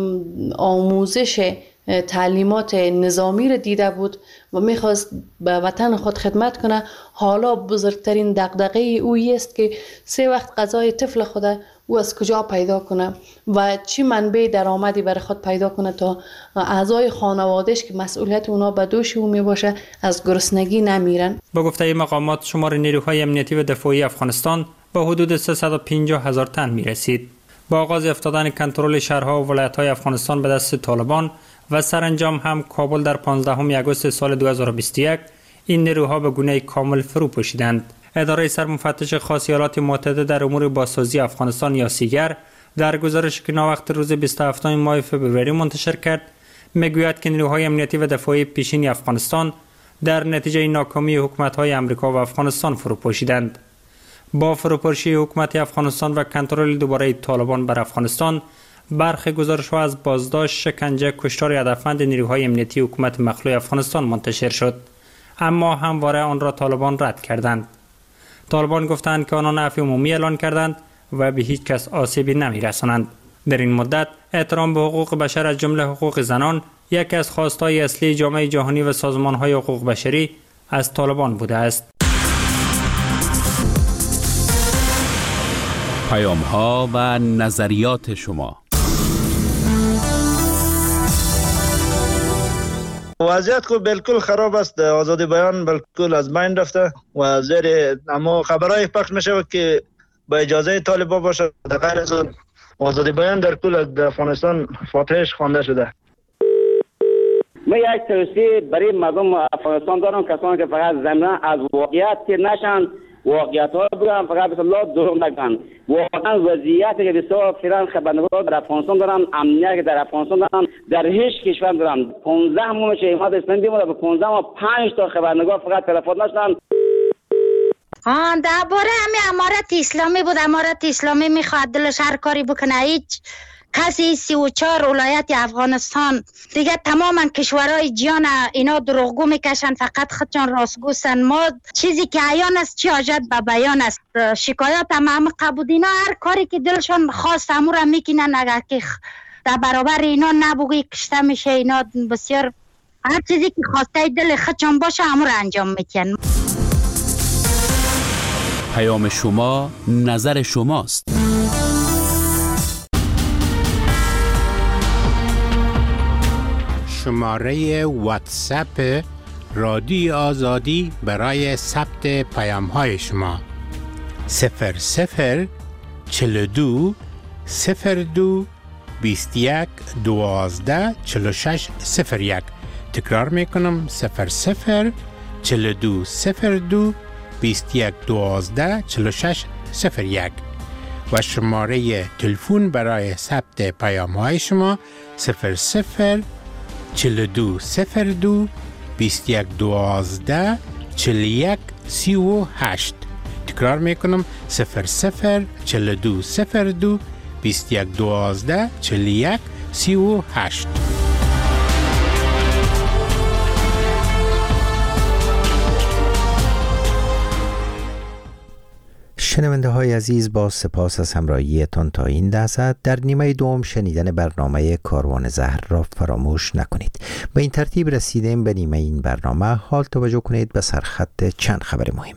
آموزش تعلیمات نظامی را دیده بود و میخواست به وطن خود خدمت کنه، حالا بزرگترین دغدغه او است که 3 وقت غذای طفل خود او از کجا پیدا کنه و چی منبع درآمدی برای خود پیدا کنه تا اعضای خانوادهش که مسئولیت اونا به دوش او میباشه از گرسنگی نمیرن. با گفته مقامات شمار نیروهای امنیتی و دفاعی افغانستان به حدود 350,000 تن میرسید. با آغاز افتادن کنترل شهرها و ولایت‌های افغانستان به دست طالبان و سرانجام هم کابل در 15 آگوست سال 2021 این نیروها به گونه کامل فرو پوشیدند. اداره سرمفتش خاص ایالات متحده در امور بازسازی افغانستان یا سیگر در گزارش که ناوقت روز 27 ماه فوریه منتشر کرد میگوید که نیروهای امنیتی و دفاعی پیشین افغانستان در نتیجه ناکامی حکومت‌های آمریکا و افغانستان فرو پوشیدند. با فروپاشی حکومت افغانستان و کنترل دوباره طالبان بر افغانستان، برخی گزارش‌ها از بازداشت، شکنجه، کشتار هدفمند نیروهای امنیتی حکومت مخلوع افغانستان منتشر شد، اما همواره آن را طالبان رد کردند. طالبان گفتند که آنان عفو عمومی اعلان کردند و به هیچ کس آسیبی نمی‌رسانند. در این مدت احترام به حقوق بشر از جمله حقوق زنان یکی از خواست‌های اصلی جامعه جهانی و سازمان‌های حقوق بشری از طالبان بوده است. پیام‌ها و نظریات شما. وضعیت کو بالکل خراب است، آزادی بیان بالکل از بین رفته و زیر اما خبرهای پخش میشه که با اجازه طالبان باشه، در غیر از آزادی بیان در کل افغانستان فاتحش خوانده شده. من یک توصیه برای مردم افغانستان دارم، کسانی که فقط ضمن از واقعیت که نشن، واقعیت ها بگم، فقط بسم الله دروغ نگن. واقعا وضعیتی که بسیار فعلا خبرنگار در افغانستان دارن، امنیتی که در افغانستان دارن، در هیچ کشور دارن. 15 ماه میشه اماد اسلامی بیمونه، به 15 ماه 5 تا خبرنگار فقط تلفن نشدن. درباره همین امارت اسلامی بود. امارت اسلامی میخواد دلش هر کاری بکنه. هیچ کسی 34 ولایت افغانستان دیگه تماما کشورهای جهان اینا دروغگو میکشن، فقط خودشان راستگوستن. ما چیزی که عیان است چی حاجت به بیان است. شکایات هم قبول، اینا هر کاری که دلشان خواست امور میکنن. اگر که در برابر اینا نبوگی کشته میشه، اینا بسیار هر چیزی که خواسته دل خودشان باشه امور انجام میکنن. پیام شما نظر شماست. شماره واتساپ رادیو آزادی برای ثبت پیام‌های شما 00 42 02 21 12 46 01. تکرار میکنم 00 42 02 21 12 46 01 و شماره تلفن برای ثبت پیام‌های شما 00 42 02 21 12 41 38. تکرار میکنم 00 42 02 21 12 41 38. شنونده های عزیز، با سپاس از همراهیتان تا این لحظه. در نیمه دوم شنیدن برنامه کاروان زهر را فراموش نکنید. به این ترتیب رسیدیم به نیمه این برنامه. حال توجه کنید به سرخط چند خبر مهم.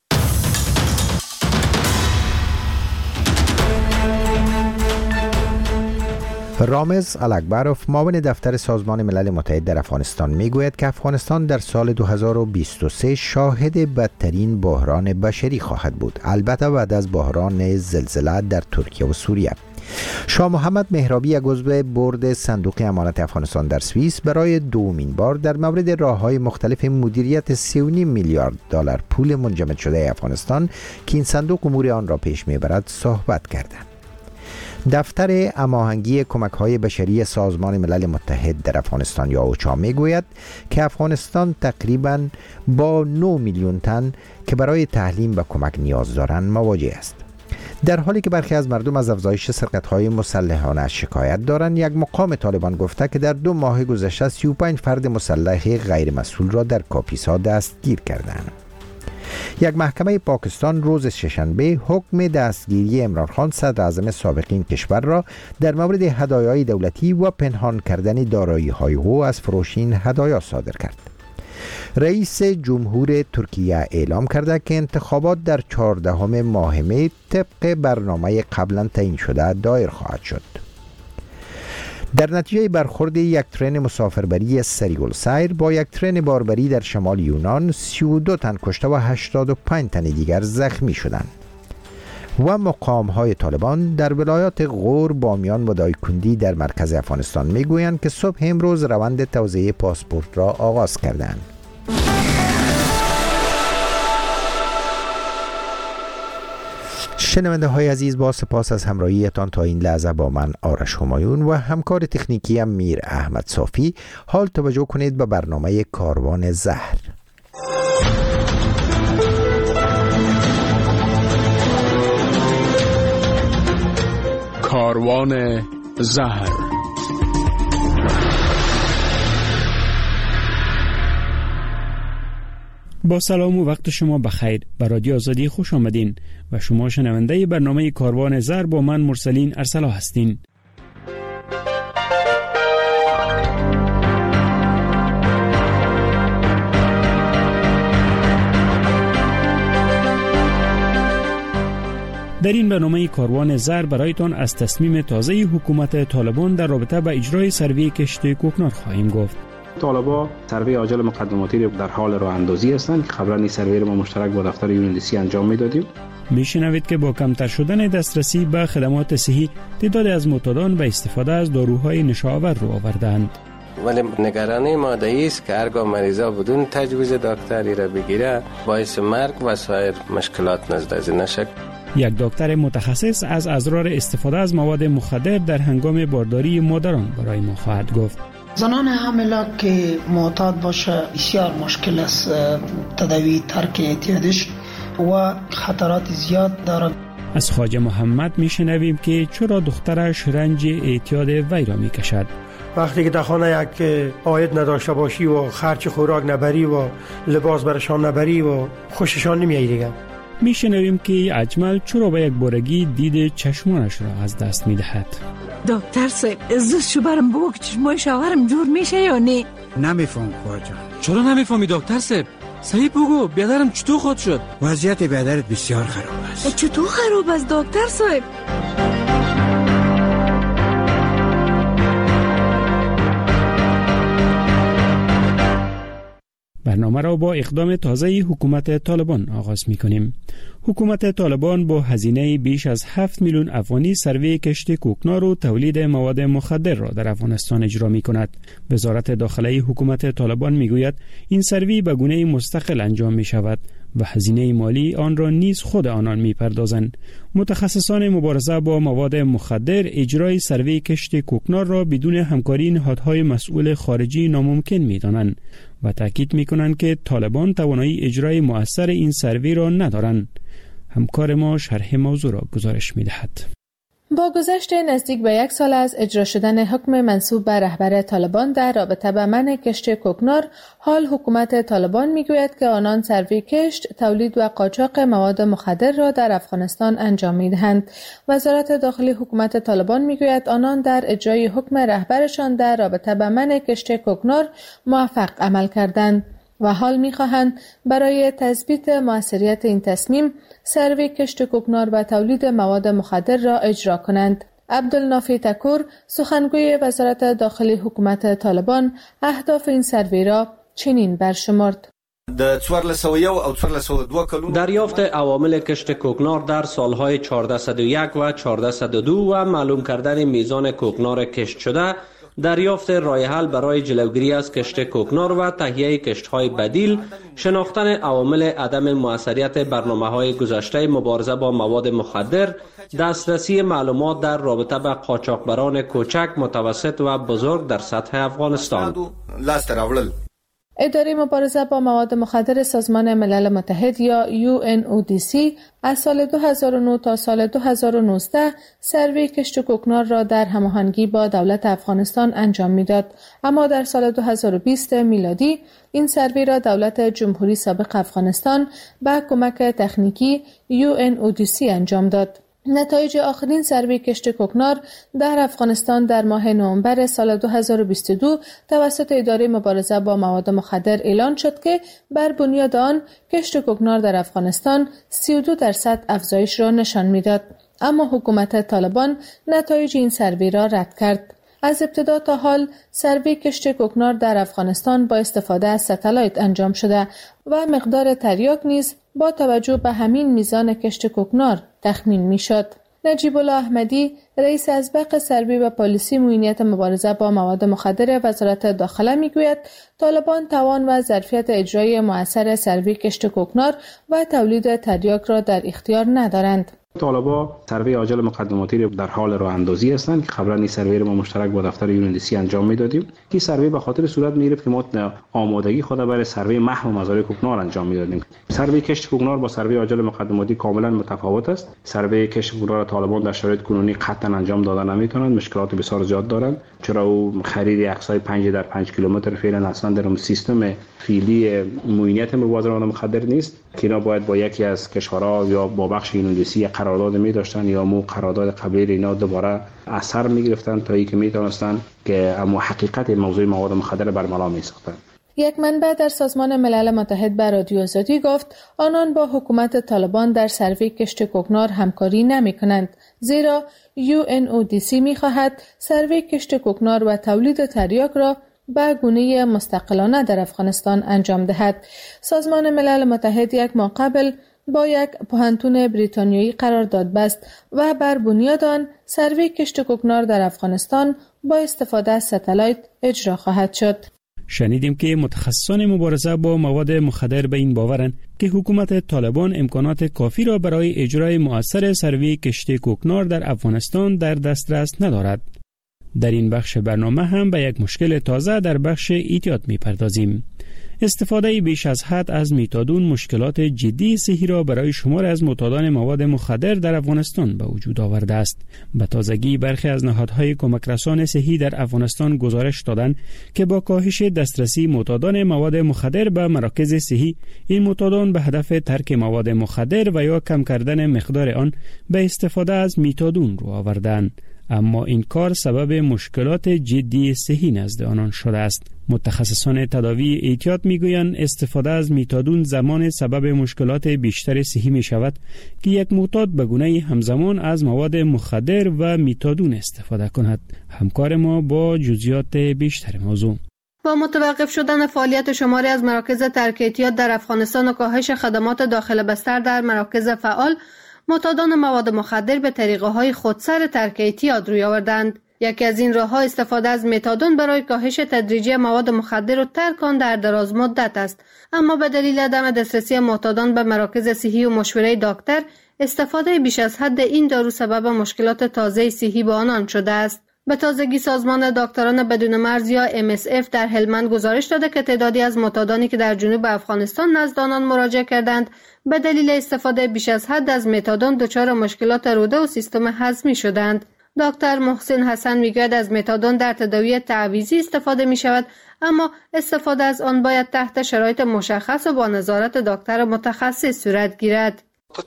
رامز الاکبروف، معاون دفتر سازمان ملل متحد در افغانستان، میگوید که افغانستان در سال 2023 شاهد بدترین بحران بشری خواهد بود، البته بعد از بحران زلزله در ترکیه و سوریه. شاه محمد مهرابی، عضو بورد صندوق امانت افغانستان در سوئیس، برای دومین بار در مورد راه‌های مختلف مدیریت 3.5 میلیارد دلار پول منجمد شده افغانستان که این صندوق امور آن را پیش میبرد صحبت کردند. دفتر هماهنگی کمک‌های بشری سازمان ملل متحد در افغانستان یا اوچا میگوید که افغانستان تقریباً با 9 میلیون تن که برای تعلیم و کمک نیاز دارند مواجه است. در حالی که برخی از مردم از افزایش سرقت‌های مسلحانه شکایت دارند، یک مقام طالبان گفته که در 2 ماه گذشته 35 فرد مسلح غیر مسئول را در کاپیسا دستگیر کردند. یک محکمه پاکستان روز شنبه حکم دستگیری عمران خان، صدر اعظم سابق این کشور را در مورد هدایای دولتی و پنهان کردن دارایی‌های او از فروش این هدایا صادر کرد. رئیس جمهور ترکیه اعلام کرده که انتخابات در 14 ماه می طبق برنامه قبلا تعیین شده دایر خواهد شد. در نتیجه برخورد یک ترن مسافربری سریع‌السیر با یک ترن باربری در شمال یونان، 32 تن کشته و 85 تن دیگر زخمی شدند. و مقام‌های طالبان در ولایات غور، بامیان و دایکندی در مرکز افغانستان میگویند که صبح امروز روند توزیع پاسپورت را آغاز کردند. شنونده های عزیز، با سپاس از همراهیتان تا این لحظه با من آرش همایون و همکار تکنیکی میر احمد صافی. حال توجه کنید به برنامه کاروان زهر. کاروان زهر. با سلام و وقت شما بخیر. به رادیو آزادی خوش آمدین و شما شنونده برنامه کاروان زهر با من مرسلین ارسلا هستین. در این برنامه کاروان زهر برایتان از تصمیم تازه حکومت طالبان در رابطه با اجرای سروی کشت کوکنار خواهیم گفت. طالبان سروی عاجل مقدماتی در حال راه اندازی هستند که قبلا این سروی را ما مشترک با دفتر UNODC انجام میدادیم. میشنوید که با کمتر شدن دسترسی به خدمات صحی، تعداد از معتادان به استفاده از داروهای نشاور رو آوردند. ولی نگرانی ماده است که هرگاه مریضا بدون تجویز دکتری را بگیره باعث مرگ و سایر مشکلات نزد از نشه. یک دکتر متخصص از اضرار استفاده از مواد مخدر در هنگام بارداری مادران برای ما خواهد گفت. زنان حامله که معتاد باشه بسیار مشکل است تداوی، ترک اعتیادش و خطرات زیاد دارد. از خواجه محمد میشنویم که چرا دخترش رنج اعتیاد وی را میکشد. وقتی که در خانه یک عاید نداشته باشی و خرج خوراک نبری و لباس برشان نبری و خوششان نمیایی دیگه. میشنویم که اجمل چرا به یک بارگی دید چشمانش را از دست میدهد. دکتر صاحب زود شو برم بگو که چشمای شوهرم جور میشه یا نه؟ نمیفهم خواجه. چرا نمیفهمی دکتر صاحب؟ صحیح بگو بیادرم چطور خود شد؟ وضعیت بیادرت بسیار خراب است. چطور خراب است دکتر صاحب؟ برنامه را با اقدام تازه حکومت طالبان آغاز می کنیم. حکومت طالبان با هزینه بیش از 7 میلیون افغانی سروی کشت کوکنار و تولید مواد مخدر را در افغانستان اجرا می کند. وزارت داخله حکومت طالبان می گوید این سروی به گونه مستقل انجام می شود و هزینه مالی آن را نیز خود آنان می پردازند. متخصصان مبارزه با مواد مخدر اجرای سروی کشت کوکنار را بدون همکاری نهادهای مسئول خارجی ناممکن می دانند و تاکید می کنند که طالبان توانایی اجرای مؤثر این سروی را ندارند. همکار ما شرح موضوع را گزارش می دهد. با گذشت نزدیک به 1 سال از اجرا شدن حکم منسوب به رهبر طالبان در رابطه با منع کشت کوکنار، حال حکومت طالبان میگوید که آنان سروی کشت، تولید و قاچاق مواد مخدر را در افغانستان انجام میدهند. وزارت داخلی حکومت طالبان میگوید آنان در اجرای حکم رهبرشان در رابطه با منع کشت کوکنار موفق عمل کردند و حال می‌خواهند برای تثبیت موثریت این تصمیم سروی کشت کوکنار و تولید مواد مخدر را اجرا کنند. عبدالنافی تکور، سخنگوی وزارت داخلی حکومت طالبان، اهداف این سروی را چنین برشمرد: دریافت عوامل کشت کوکنار در سالهای 1401 و 1402 و معلوم کردن میزان کوکنار کشت شده، دریافت راه حل برای جلوگیری از کشت کوکنار و تهیه کشت‌های بدیل، شناختن عوامل عدم موثریت برنامه‌های گذشته مبارزه با مواد مخدر، دسترسی معلومات در رابطه با قاچاقبران کوچک، متوسط و بزرگ در سطح افغانستان. اداره مبارزه با مواد مخدر سازمان ملل متحد یا UNODC از سال 2009 تا سال 2019 سروی کشت کوکنار را در هماهنگی با دولت افغانستان انجام میداد، اما در سال 2020 میلادی این سروی را دولت جمهوری سابق افغانستان با کمک تکنیکی UNODC انجام داد. نتایج آخرین سروی کشت کوکنار در افغانستان در ماه نوامبر سال 2022 توسط اداره مبارزه با مواد مخدر اعلان شد که بر بنیاد آن کشت کوکنار در افغانستان 32% افزایش را نشان میداد، اما حکومت طالبان نتایج این سروی را رد کرد. از ابتدا تا حال سروی کشت کوکنار در افغانستان با استفاده از ستلایت انجام شده و مقدار تریاک نیز با توجه به همین میزان کشت کوکنار تخمین میشد. نجیب الله احمدی، رئیس اسبق سروی و پالیسی معینیت مبارزه با مواد مخدر وزارت داخله میگوید طالبان توان و ظرفیت اجرای مؤثر سروی کشت کوکنار و تولید تریاک را در اختیار ندارند. طالبا سروی عاجل مقدماتی رو در حال راه اندازی هستند که قبلا این سروی رو ما مشترک با دفتر UNODC انجام میدادیم. این سروی به خاطر صورت میگرفت که ما آمادگی خود برای سروی محو مزارع کوکنار انجام میدادیم. سروی کشت کوکنار با سروی عاجل مقدماتی کاملا متفاوت است. سروی کشت کوکنار طالبان در شرایط کنونی قطعا انجام دادن نمیتونند، مشکلات بسیار زیاد دارند، چرا او خرید اقصای 5 در 5 کیلومتر فعلا اصلا در سیستم فعلی معینیت مبارزه با مخدر نیست که اینا باید با یکی از کشورها یا با بخش UNODC قرارداد می داشتن یا مو قرارداد قبلی اینا دوباره اثر می گرفتن تا اینکه می توانستن که اما حقیقت موضوع مواد مخدر برملا می ساختن. یک منبع در سازمان ملل متحد به رادیو آزادی گفت آنان با حکومت طالبان در سروی کشت کوکنار همکاری نمی کنند، زیرا UNODC می خواهد سروی کشت کوکنار و تولید تریاک را به گونه مستقلانه در افغانستان انجام دهد. سازمان ملل متحد یک ماه قبل با یک پوهنتون بریتانیایی قرارداد بست و بر بنیاد آن سروی کشت کوکنار در افغانستان با استفاده از ستلایت اجرا خواهد شد. شنیدیم که متخصصان مبارزه با مواد مخدر به این باورند که حکومت طالبان امکانات کافی را برای اجرای مؤثر سروی کشت کوکنار در افغانستان در دسترس ندارد. در این بخش برنامه هم به یک مشکل تازه در بخش ایتیاد می‌پردازیم. استفاده بیش از حد از میتادون مشکلات جدی صحی را برای شمار از معتادان مواد مخدر در افغانستان به وجود آورده است. به تازگی برخی از نهادهای کمک رسان صحی در افغانستان گزارش دادند که با کاهش دسترسی معتادان مواد مخدر به مراکز صحی، این معتادان به هدف ترک مواد مخدر و یا کم کردن مقدار آن به استفاده از میتادون رو آوردند. اما این کار سبب مشکلات جدی صحی نزد آنان شده است. متخصصان تداوی احتیاط میگویند استفاده از میتادون زمان سبب مشکلات بیشتر صحی می شود که یک معتاد به گونه همزمان از مواد مخدر و میتادون استفاده کند. همکار ما با جزئیات بیشتر موضوع. با متوقف شدن فعالیت شماری از مراکز ترک اعتیاد در افغانستان و کاهش خدمات داخل بستر در مراکز فعال، معتادان مواد مخدر به طریقه‌های خودسر ترک اعتیاد روی آوردند. یکی از این راه‌ها استفاده از متادون برای کاهش تدریجی مواد مخدر و ترک آن در دراز مدت است، اما به دلیل عدم دسترسی معتادان به مراکز صحی و مشوره دکتر، استفاده بیش از حد این دارو سبب مشکلات تازه صحی به آنان شده است. به تازگی سازمان دکتران بدون مرز یا MSF در هلمند گزارش داده که تعدادی از معتادانی که در جنوب افغانستان نزد آنان مراجعه کردند به دلیل استفاده بیش از حد از متادون دچار مشکلات روده و سیستم هضمی شدند. دکتر محسن حسن میگوید از متادون در تداوی تعویضی استفاده می شود، اما استفاده از آن باید تحت شرایط مشخص و با نظارت دکتر متخصص صورت گیرد.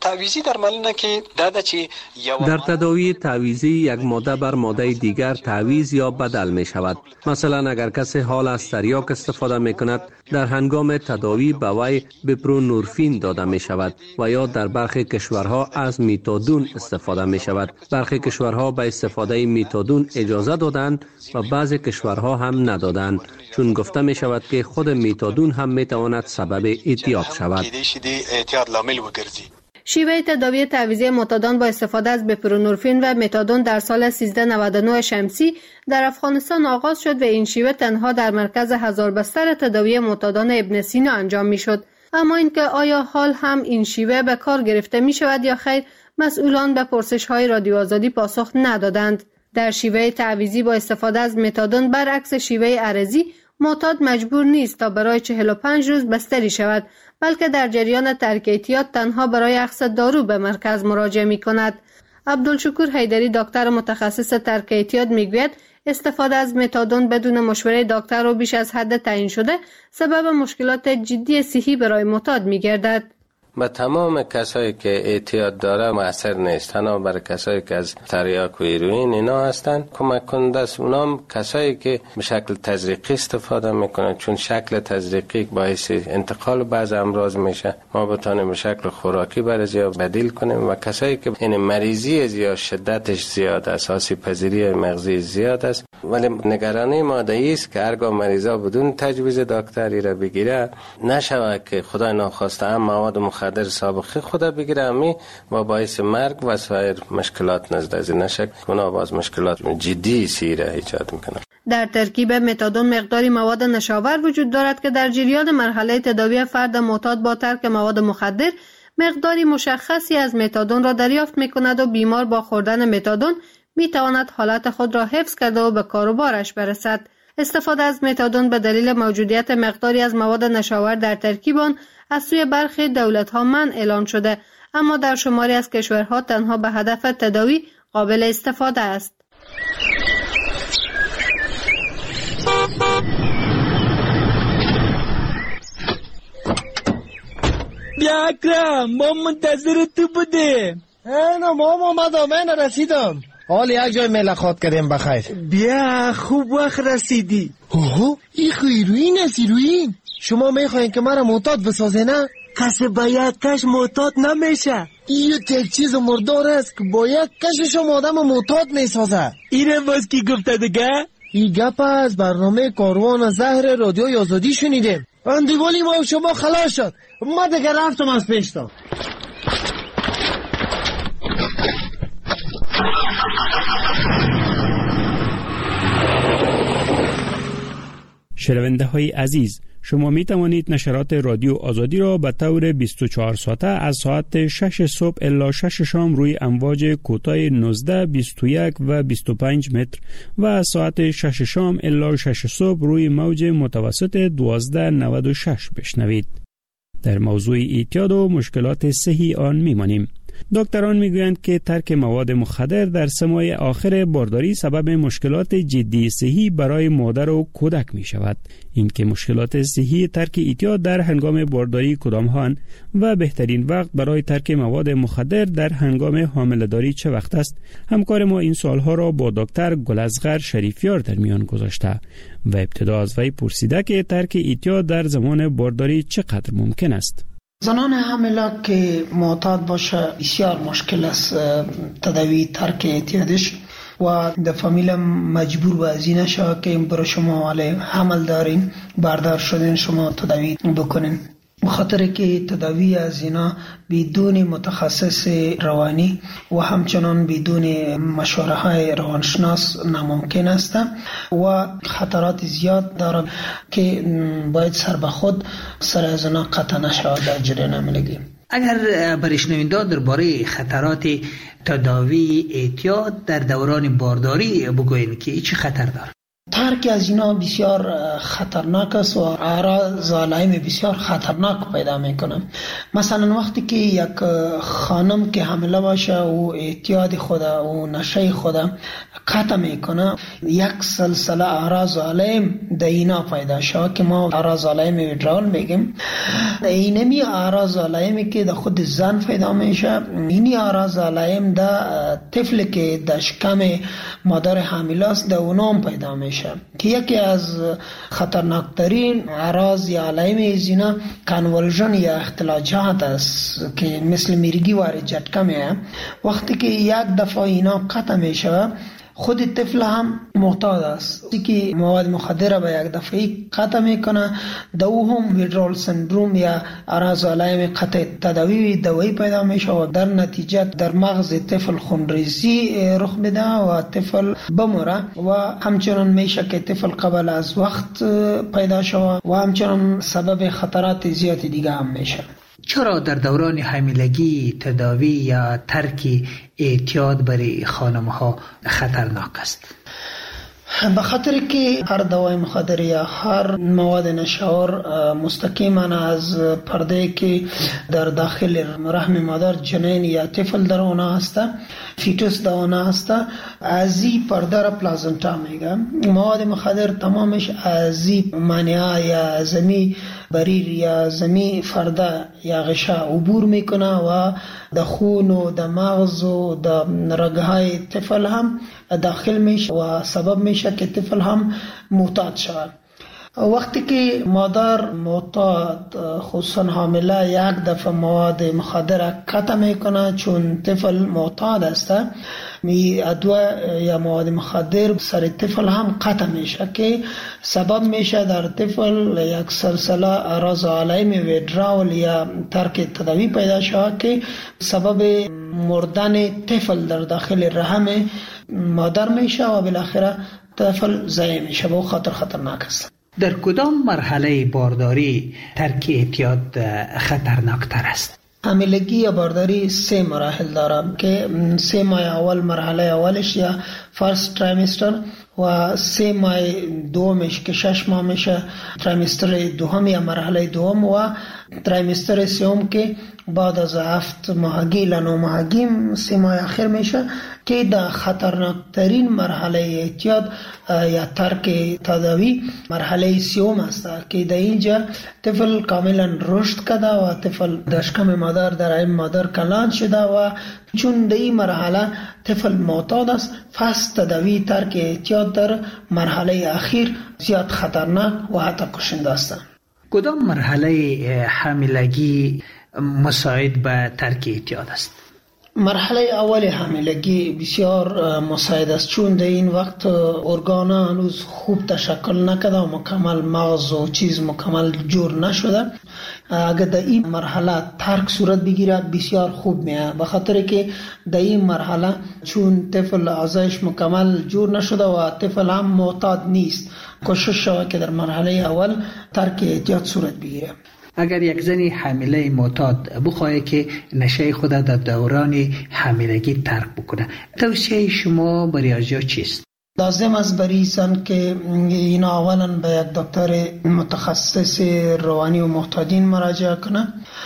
در تداوی تعویضی یک ماده بر ماده دیگر تعویض یا بدل می شود. مثلا اگر کسی حال از تریاک استفاده می کند، در هنگام تداوی به وی بپرونورفین داده می شود و یا در برخی کشورها از میتادون استفاده می شود. برخی کشورها به استفاده میتادون اجازه دادند و بعضی کشورها هم ندادند، چون گفته می شود که خود میتادون هم می تواند سبب اعتیاد شود. شیوه تداوی تعویضی متادون با استفاده از بپرونورفین و متادون در سال 1399 شمسی در افغانستان آغاز شد و این شیوه تنها در مرکز 1000 بستر تداوی متادون ابن سینا انجام می شد. اما اینکه آیا حال هم این شیوه به کار گرفته می شود یا خیر، مسئولان به پرسش های رادیو آزادی پاسخ ندادند. در شیوه تعویضی با استفاده از متادون برعکس شیوه عرضی، معتاد مجبور نیست تا برای 45 روز بستری شود، بلکه در جریان ترک اعتیاد تنها برای اخذ دارو به مرکز مراجعه می کند. عبدالشکور حیدری دکتر متخصص ترک اعتیاد میگوید استفاده از متادون بدون مشوره دکتر و بیش از حد تعیین شده سبب مشکلات جدی صحی برای معتاد میگردد. به تمام کسایی که اعتیاد داره مؤثر نیست، تنها برای کسایی که از تریاک و هیروئین اینا هستن کمک کننده است. اونام کسایی که به شکل تزریقی استفاده میکنن، چون شکل تزریقی باعث انتقال بعض امراض میشه، ما بتونیم به شکل خوراکی برای یا بدیل کنیم. و کسایی که این مریضی یا شدتش زیاد است، آسیب پذیری مغزی زیاد است، ولی نگرانی ماده‌ای است که هرگاه مریضا بدون تجویز دکتری را بگیره نشود که خدای ناخواسته هم مواد مخدر سابقه خدا بگیره امی و باعث مرگ و سایر مشکلات نزد از نشک کنه، باز مشکلات جدی سیره ایجاد میکنه. در ترکیب متادون مقداری مواد نشاور وجود دارد که در جریان مرحله تداوی فرد معتاد با ترک مواد مخدر مقداری مشخصی از متادون را دریافت میکند و بیمار با خوردن متادون میتواند حالت خود را حفظ کرده و به کار و بارش برسد. استفاده از متادون به دلیل موجودیت مقداری از مواد نشاور در ترکیب آن از سوی برخی دولت‌ها منع اعلان شده، اما در شماری از کشورها تنها به هدف تداوی قابل استفاده است. بیا اکرم، ما منتظر تو بودیم. نه مام اومدم، من رسیدم. حال یک جای ملاقات کردیم بخیر. بیا خوب وقت رسیدی. اوه این هیروئین است. هیروئین شما میخواین که مرا معتاد بسازه نه؟ کسی با یک کش معتاد نمیشه. این یک چیز مردار است که با یک کشش آدم معتاد میسازه. اینه باز کی گفته دیگه؟ این گپ از برنامه کاروان زهر رادیو آزادی شنیدیم. اندیوالی ما شما خلاص شد. ما دیگه رفتم از پیشتا. شنونده های عزیز، شما می توانید نشرات رادیو آزادی را به طور 24 ساعته از ساعت 6 صبح الی 6 شام روی امواج کوتاه 19، 21 و 25 متر و از ساعت 6 شام الی 6 صبح روی موج متوسط 1296 بشنوید. در موضوع اعتیاد و مشکلات صحی آن میمانیم. دکتران میگویند که ترک مواد مخدر در 3 ماه آخر بارداری سبب مشکلات جدی صحی برای مادر و کودک می شود. این که مشکلات صحی ترک اعتیاد در هنگام بارداری کدام هان و بهترین وقت برای ترک مواد مخدر در هنگام حامله‌داری چه وقت است؟ همکار ما این سوالها را با دکتر گلازغر شریفیار در میان گذاشته و ابتدا از وی پرسیده که ترک اعتیاد در زمان بارداری چقدر ممکن است. زنان حامله که معتاد باشه بسیار مشکل است تداوی ترک اعتیادش و در فامیل مجبور به از این نشه که برای شما علی حمل دارین باردار شدین شما تداوی بکنین، بخاطر که تداوی از اینا بدون متخصص روانی و همچنان بدون مشوره های روانشناس ناممکن است و خطرات زیاد دارد که باید سر به خود سر از اینا قطع نشود در جریان عملگی. اگر برای شنونده درباره خطرات تداوی اعتیاد در دوران بارداری بگوین که چه خطر داره؟ ترک از اینا بسیار خطرناک است و اعراض علائم بسیار خطرناک پیدا میکنه. مثلا وقتی که یک خانم که حامله باشه و اعتیاد خود و نشه خود قطع میکنه، یک سلسله اعراض علائم در اینا پیدا شد که ما اعراض علائم ویدرال میگیم. اینمی اعراض علائمی که در خود زن پیدا میشه، اینی اعراض علائم در طفل که در شکم مادر حامله است در اونام پیدا میشه که یکی از خطرناکترین اعراض یا علائم زینا کانولژن یا اختلاجات است که مثل میرگی وارد جټکه میه. وقتی که یک دفعه اینا قطع میشه، خود طفل هم معتاد است که مواد مخدر به یک دفعه قطع میکنه. دو هم ویدرال سندروم یا اعراض علائم قطع تداوی دوایی پیدا میشه و در نتیجه در مغز طفل خونریزی رخ بده و طفل بمره و همچنان میشه که طفل قبل از وقت پیدا شود و همچنان سبب خطرات زیادی دیگه هم میشه. چرا در دوران حاملگی تداوی یا ترک اعتیاد برای خانم ها خطرناک است؟ به خاطر که هر دوای مخدر یا هر مواد نشاور مستقیما از پرده که در داخل رحم مادر جنین یا طفل در اونا هسته، فیتوس در اونا هسته، از این پرده را پلازنتا میگه. مواد مخدر تمامش از این مانعه یا زمی بریر یا زمی فرده یا غشا عبور میکنه و در خون و در مغز و در رگهای طفل هم داخل میشه و سبب میشه که طفل هم معتاد شود. وقتی که مادر معتاد خصوصا حامله یک دفعه مواد مخدر قطع میکنه، چون طفل معتاد است، می ادویه یا مواد مخدر سر طفل هم قطع میشه که سبب میشه در طفل یک سلسله اعراض علائم ویدرال یا ترک تداوی پیدا شود که سبب مردن طفل در داخل رحم مادر میشه و بالاخره طفل ضایع میشه و خطرناک است. در کدام مرحله بارداری ترک اعتیاد خطرناک تر است؟ حاملگی یا بارداری 3 مراحل داره که 3 ماه اول مرحله اولش یا فرست ترایمستر و 3 ماه دومش که 6 ماه میشه ترایمستر دوم یا مرحله دوم و ترایمستر سوم که بعد از 7 ماهگی ل 9 ماهگی 3 ماه آخر میشه که در خطرناک ترین مرحله اعتیاد یا ترک تداوی مرحله سوم است که در اینجا طفل کاملا رشد کرده و طفل در شکم مادر در این مادر کلان شده و چون در این مرحله طفل معتاد است، پس تداوی ترک اعتیاد در مرحله اخیر زیاد خطرناک و حتی کشنده است. کدام مرحله حاملگی مساعد به ترک اعتیاد است؟ مرحله اول حاملگی بسیار مساعد است، چون در این وقت ارگان هنوز خوب تشکل نکرده و مکمل مغز و چیز مکمل جور نشده. اگر در این مرحله ترک صورت بگیره بسیار خوب میه، به خاطر که در این مرحله چون طفل اعضایش مکمل جور نشده و طفل هم معتاد نیست، کوشش شود که در مرحله اول ترک اعتیاد صورت بگیره. اگر یک زنی حامله معتاد بخواهی که نشه خود در دوران حاملگی ترک بکنه، توصیه شما برای آنها چیست؟ لازم است برای زن که اینا اولا به یک دکتر متخصص روانی و معتادین مراجعه کنه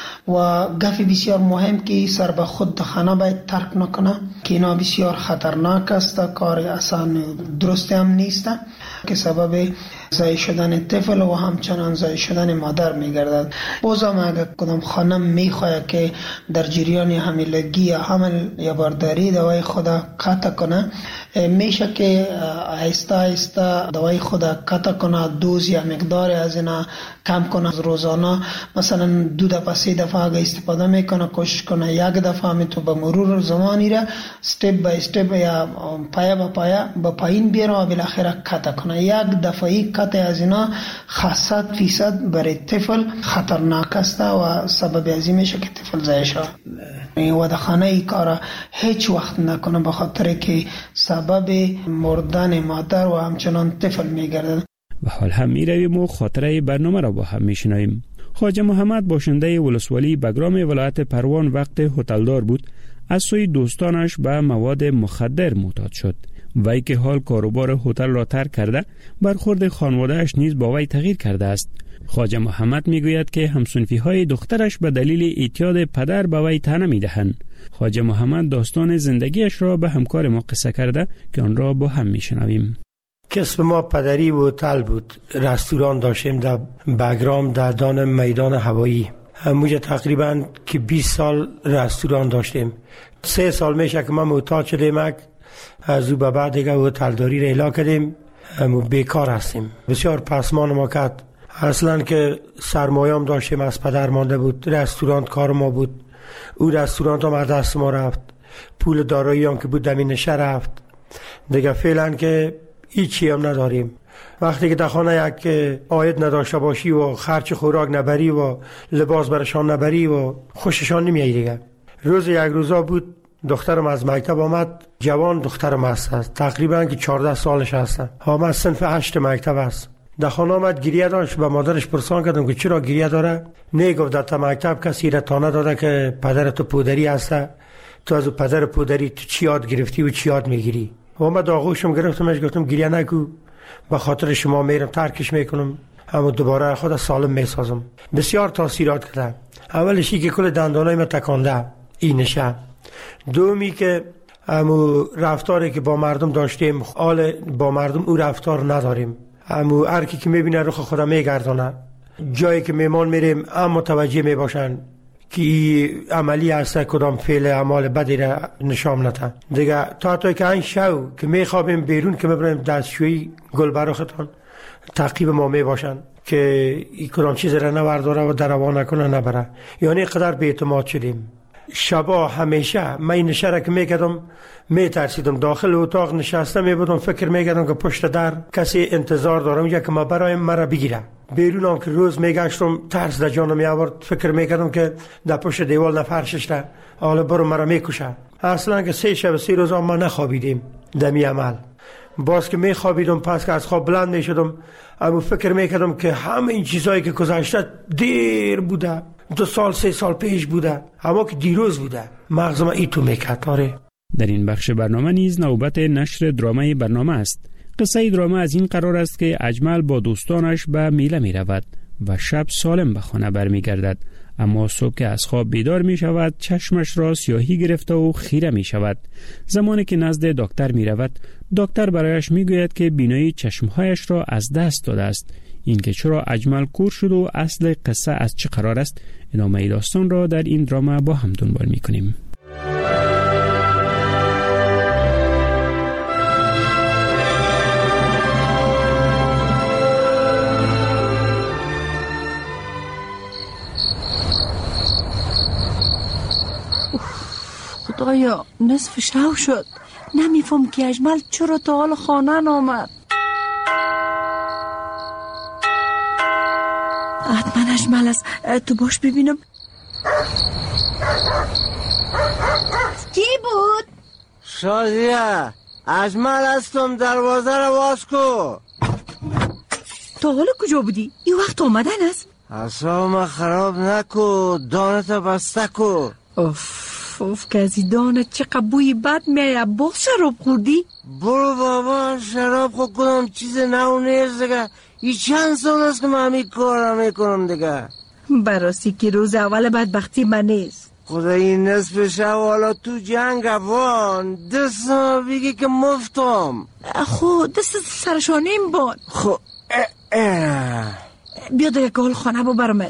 و گفی بسیار مهم که سر به خود خانه باید ترک نکنه که اینا بسیار خطرناک است، کار آسان درست هم نیست که سبب ضایع شدن طفل و همچنان ضایع شدن مادر میگردد. بازم اگر کدام خانم میخواد که در جریان حاملگی یا حمل یا بارداری دوای خود قطع کنه، میشه که آهسته آهسته دوای خود قطع کنه، دوز یا مقدار از اینا کم کنه روزانه. مثلا 2 دفعه 3 دفعه اگه استفاده میکنه کوشش کنه یک دفعه میتو به مرور زمانی را استپ بای استپ یا پایه با پایه با پایین بیاره و بالاخره قطع کنه. یک دفعه قطع از اینا 100% برای طفل خطرناک است و سبب ازی میشه که طفل ضایع شود. و در خانه ای کار هیچ وقت نکنه، به خاطر که سبب مردن مادر و همچنان طفل میگردد. و حال هم میرویم و خاطره برنامه را با هم میشنویم. خواجه محمد باشنده ولسوالی بگرام ولایت پروان وقت هتلدار بود از سوی دوستانش به مواد مخدر معتاد شد. وی که حال کاروبار هتل را ترک کرده، برخورد خانواده‌اش نیز با وی تغییر کرده است. خواجه محمد میگوید که همسنفی های دخترش به دلیل اعتیاد پدر به وی طعنه میدهند. خواجه محمد داستان زندگیش را به همکار ما قصه کرده که آن را با هم میشنویم. کسب ما پدری و هتل بود. رستوران داشتیم در بگرام در دان میدان هوایی. همونجا تقریبا که 20 سال رستوران داشتیم. 3 سال میشه که ما معتاد شدیم. از او به بعد دیگه هتلداری را اعلام کردیم. بیکار هستیم. بسیار پسمان ما کرد. اصلا که سرمایه‌ام داشتیم از پدر مانده بود. رستوران کار ما بود. او رستوران هم از دست ما رفت. پول دارایی هم که بود دمینشه رفت. دیگه فعلا که هیچی هم نداریم. وقتی که در خانه یک عاید نداشته باشی و خرچ خوراک نبری و لباس برشان نبری و خوششان نمیایی دیگه. روز یک روزا بود دخترم از مکتب آمد. جوان دخترم هست تقریبا که 14 سالش هست. آمد صنف 8 مکتب است. در خانه آمد گریه داشت. به مادرش پرسان کردم که چرا گریه داره. نه گفت در تا مکتب کسی را تانه داده که پدر تو پودری هست. تو از پدر پودری تو چی یاد گرفتی و چی یاد میگیری. آمد آغوشم گرفتمش گفتم گریه نکو، به خاطر شما میرم ترکش میکنم، اما دوباره خود سالم میسازم. بسیار تاثیرات کرده. اولشی که کل دندانای ما تکانده این نشه. دومی که امو رفتاری که با مردم داشتیم حال با مردم او رفتار نداریم. امو هر کی که میبینه رخ خودم میگردونه. جایی که میمان میریم اما متوجه میباشن که عملی هست کدام فعل اعمال بدی را نشان نده. دیگه تا که این شو که میخوابیم بیرون که میبریم دستشویی گلبرختان تعقیب ما میباشن که کدام چیز را نورداره و دروا نکنه نبره. یعنی قدر بی‌اعتماد شدیم. شبا همیشه من این نشه را که میکردم میترسیدم. داخل اتاق نشسته میبودم فکر میکردم که پشت در کسی انتظار دارم یا که ما برایم مرا بگیره. بیرونم که روز میگشتم ترس در جانم میآورد. فکر میکردم که در پشت دیوال نفرشش ده حالا برو مرا میکشه. اصلا که 3 شب 3 روز ما نخوابیدیم دمی عمل. باز که میخوابیدم پس که از خواب بلند میشدم اما فکر میکردم که همه این چیزایی که گذشته دیر بوده، 2 سال 3 سال پیش بوده، اما که دیروز بوده. مغزم ایتو میکرد. در این بخش برنامه نیز نوبت نشر درامه برنامه است. قصه درامه از این قرار است که اجمل با دوستانش به میله می رود و شب سالم به خانه برمی گردد، اما صبح که از خواب بیدار می شود چشمش را سیاهی گرفته و خیره می شود. زمانی که نزد دکتر می رود، دکتر برایش می گوید که بینایی چشمهایش را از دست داده است. این که چرا اجمل کور شد و اصل قصه از چه قرار است، ادامه داستان را در این درامه با هم دنبال می کنیم. خدایا نصف شب شد. نمیفهم که اجمل چرا تا حال خانه نامد. حتما اجمل است. تو باش ببینم. کی بود؟ شادیه اجمل هستم، دروازه رو باز کو. تا حالا کجا بودی؟ این وقت آمدن است. اصلا خراب نکو، دانتا بسته کو. اوف که از این دانت چقدر بوی بد میایه. باز شراب خوردی؟ برو بابا شراب خود کدام چیز نو نیست دیگه. این چند سال است که من همین کارم میکنم دیگه. براستی که روز اول بدبختی من نیست. خدا این نصف شب حالا تو جنگ افغان دست بگی که مفتم. خب دست سرشانیم باد. خب بیا دیگه که حال خانه با برمد.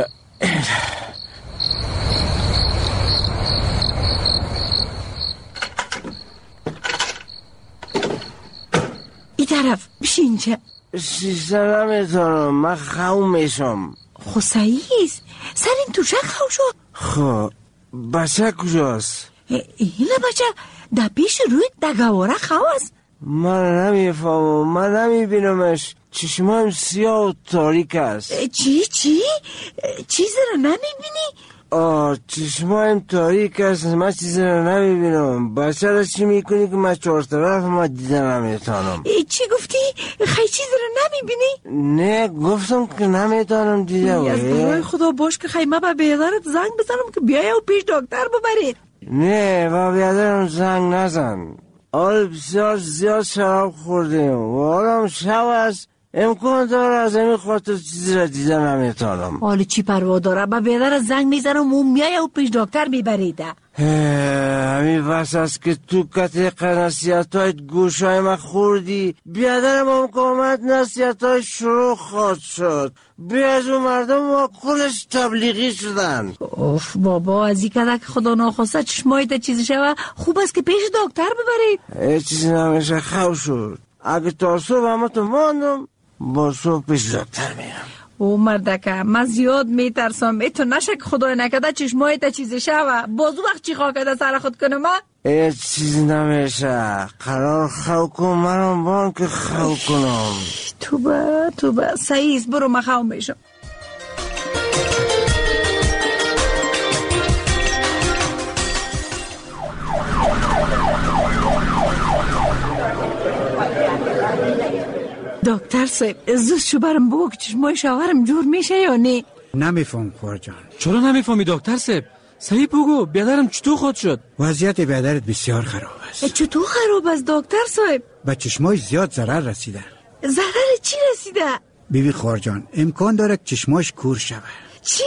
این طرف بشین. چه شیشه نمیتونم، من خواه میشم. خب صحیحیست، سر این توشه خواه شد. خب بچه کجاست؟ اینه بچه در پیش روی دگواره خواه است. من نمیفهمم، من نمیبینمش. چشمایم سیاه و تاریک است. چی؟ چیزی رو نمیبینی؟ چشمایم تاریک است، من چیزی رو نمیبینم. بچه رو چی میکنی که من چهار طرف ما دیدن نمیتانم؟ چی گفتی؟ خیلی چیزی رو نمیبینی؟ نه گفتم که نمیتانم دیده. از برای خدا باش که خیلی من با بیادرت زنگ بزنم که بیای و پیش دکتر ببرید. نه با بیادرم زنگ نزن. حال بسیار زیاد شراب خوردیم و حالم شب است، امکان داره از این خاطر چیزی را دیده نمیتانم. حالا چی پروا داره؟ با بیادر زنگ میزنم و میای و پیش دکتر میبریده. همین بس است که تو کتیق نصیحت‌های گوشای ما خوردی. بیادرم امکامت نصیحت‌های شروع خواهد شد. بیاز و مردم ما کلش تبلیغی شدن. اوف بابا، از این کده که خدا ناخواسته چشمایت چیزی شوه، خوب است که پیش دکتر ببرید. چیزی نمیشه، خواه شد. اگه تا صبح همه تو ماندم با صبح پیش دکتر میرم. او مردکه من زیاد میترسم، ای تو نشه که خدای نکده چشمایت چیزی شوه، بازو وقت چی خواه کده سر خود کنم. چیزی نمیشه، قرار خو کن منم بان که خو کنم. توبه صحیح است، برو من خو میشم. دکتر صاحب زود شو برم بگو که چشمای شوهرم جور میشه یا نه؟ نمیفهم خوار جان. چرا نمیفهمی دکتر صاحب؟ صحیح بگو بیادرم چطور خود شد؟ وضعیت بیادرت بسیار خراب است. چطور خراب است دکتر صاحب؟ به چشمای زیاد ضرر رسیده. ضرر چی رسیده؟ بیبی خوار جان امکان داره که چشماش کور شوه. چی؟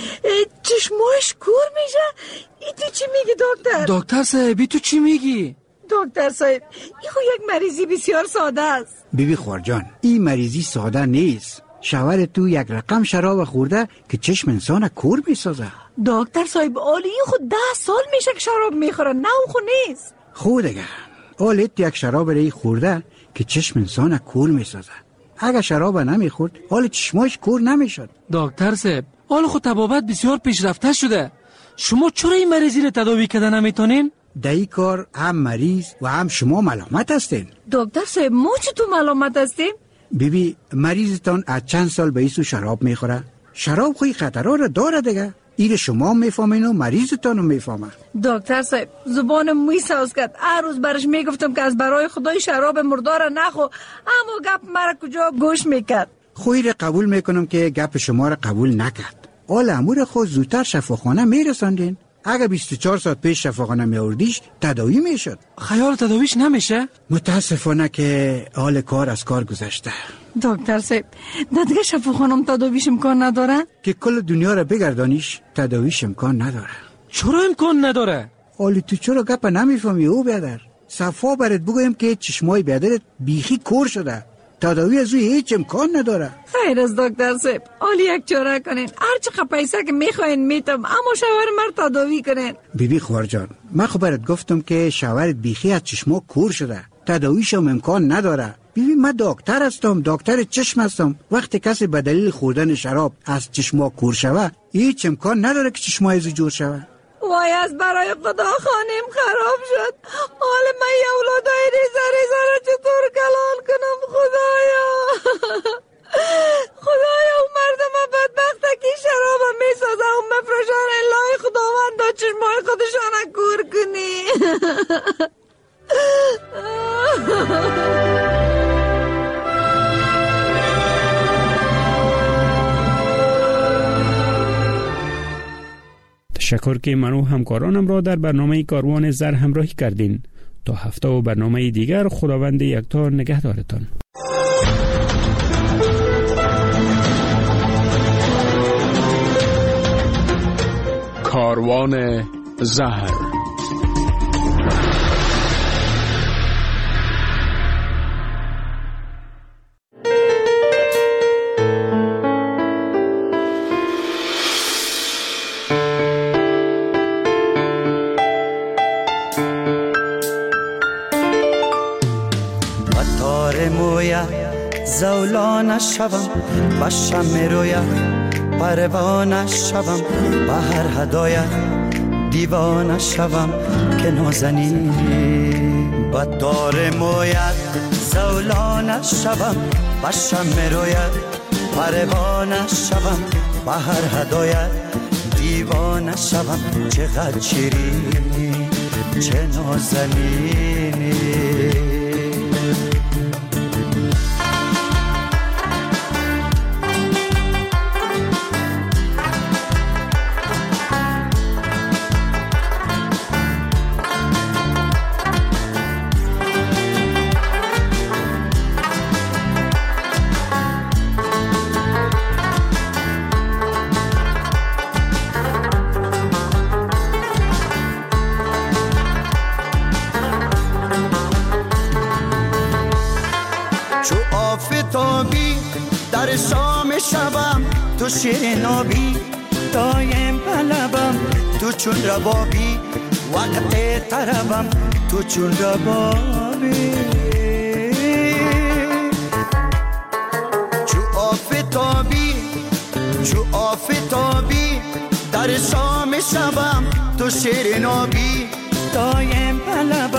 چشماش کور میشه؟ ای تو چی میگی دکتر؟ دکتر صاحب تو چی میگی؟ دکتر صاحب این خو یک مریضی بسیار ساده است. بیبی خوار جان این مریضی ساده نیست. شوهر تو یک رقم شراب خورده که چشم انسان کور میسازه. دکتر صاحب اولی خود 10 سال میشه که شراب میخوره، نه اون خو نیست. خود اگر اولیت یک شراب رای خورده که چشم انسان کور میسازه. اگر شراب نمیخورد حال چشماش کور نمیشد. دکتر صاحب حال خود طبابت بسیار پیشرفته شده، شما چرا این مریضی رو تداوی کردن نمیتونین؟ در این کار هم مریض و هم شما ملامت هستین. دکتر صاحب ما چطور ملامت هستیم؟ بیبی مریضتان از چند سال به ایسو شراب میخوره. شراب خوی خطرها را داره دیگه. این شما میفهمین و مریضتان میفهمه. دکتر صاحب زبانم میساز کرد، هر روز برش میگفتم که از برای خدای شراب مردار نخو، اما گپ مرا کجا گوش میکرد. خوی را قبول میکنم که گپ شما را قبول نکرد. حال امور خود زودتر شفاخانه میرساندین. اگه 24 ساعت پیش شفاخانه میاوردیش تداوی میشد. خیال تداویش نمیشه؟ متاسفانه که حال کار از کار گذشته. دکتر صاحب دیگه شفاخانم تداویش امکان نداره؟ که کل دنیا را بگردانیش تداویش امکان نداره. چرا امکان نداره؟ حالی تو چرا گپ نمیفهمی او بیادر؟ صفا برات بگویم که چشمای بیادرت بیخی کور شده. تداوی از اوی هیچ امکان نداره. خیر از دکتر صاحب حالی یک چاره کنین، هر چقدر پیسه که میخواین میتم، اما شوهر مرد تداوی کنین. بیبی خوار جان من خب برات گفتم که شوهرت بیخی از چشما کور شده، تداویشم امکان نداره. بیبی من دکتر هستم، دکتر چشم هستم. وقتی کسی به دلیل خوردن شراب از چشما کور شوه هیچ امکان نداره که چشمای از جور شوه. وای از برای خدا خانم خراب شد. حالا من یه اولادای ریزه را چطور کلان کنم خدایا؟ خدایا اون مردم بدبخته که شراب میسازه و مفرشان الهی خداوند دا چشمای خودشان کور کنی. تشکر که من و همکارانم را در برنامه کاروان زر همراهی کردین. تا هفته و برنامه دیگر خداوند یکتا نگهدارتان. کاروان زهر. زولانه شوم با شمع رویت پروانه شوم با هر هدایت دیوانه شوم که نازنی با تار مویت زولانه شوم با شمع رویت پروانه شوم با هر هدایت دیوانه شوم چقدر شیرینی چه نازنینی در شام شبم تو شیرین آبی دایم بلبم تو چون ربابی وقت طربم تو چون ربابی چو آفتابی در شام شبم تو شیرین آبی دایم بلبم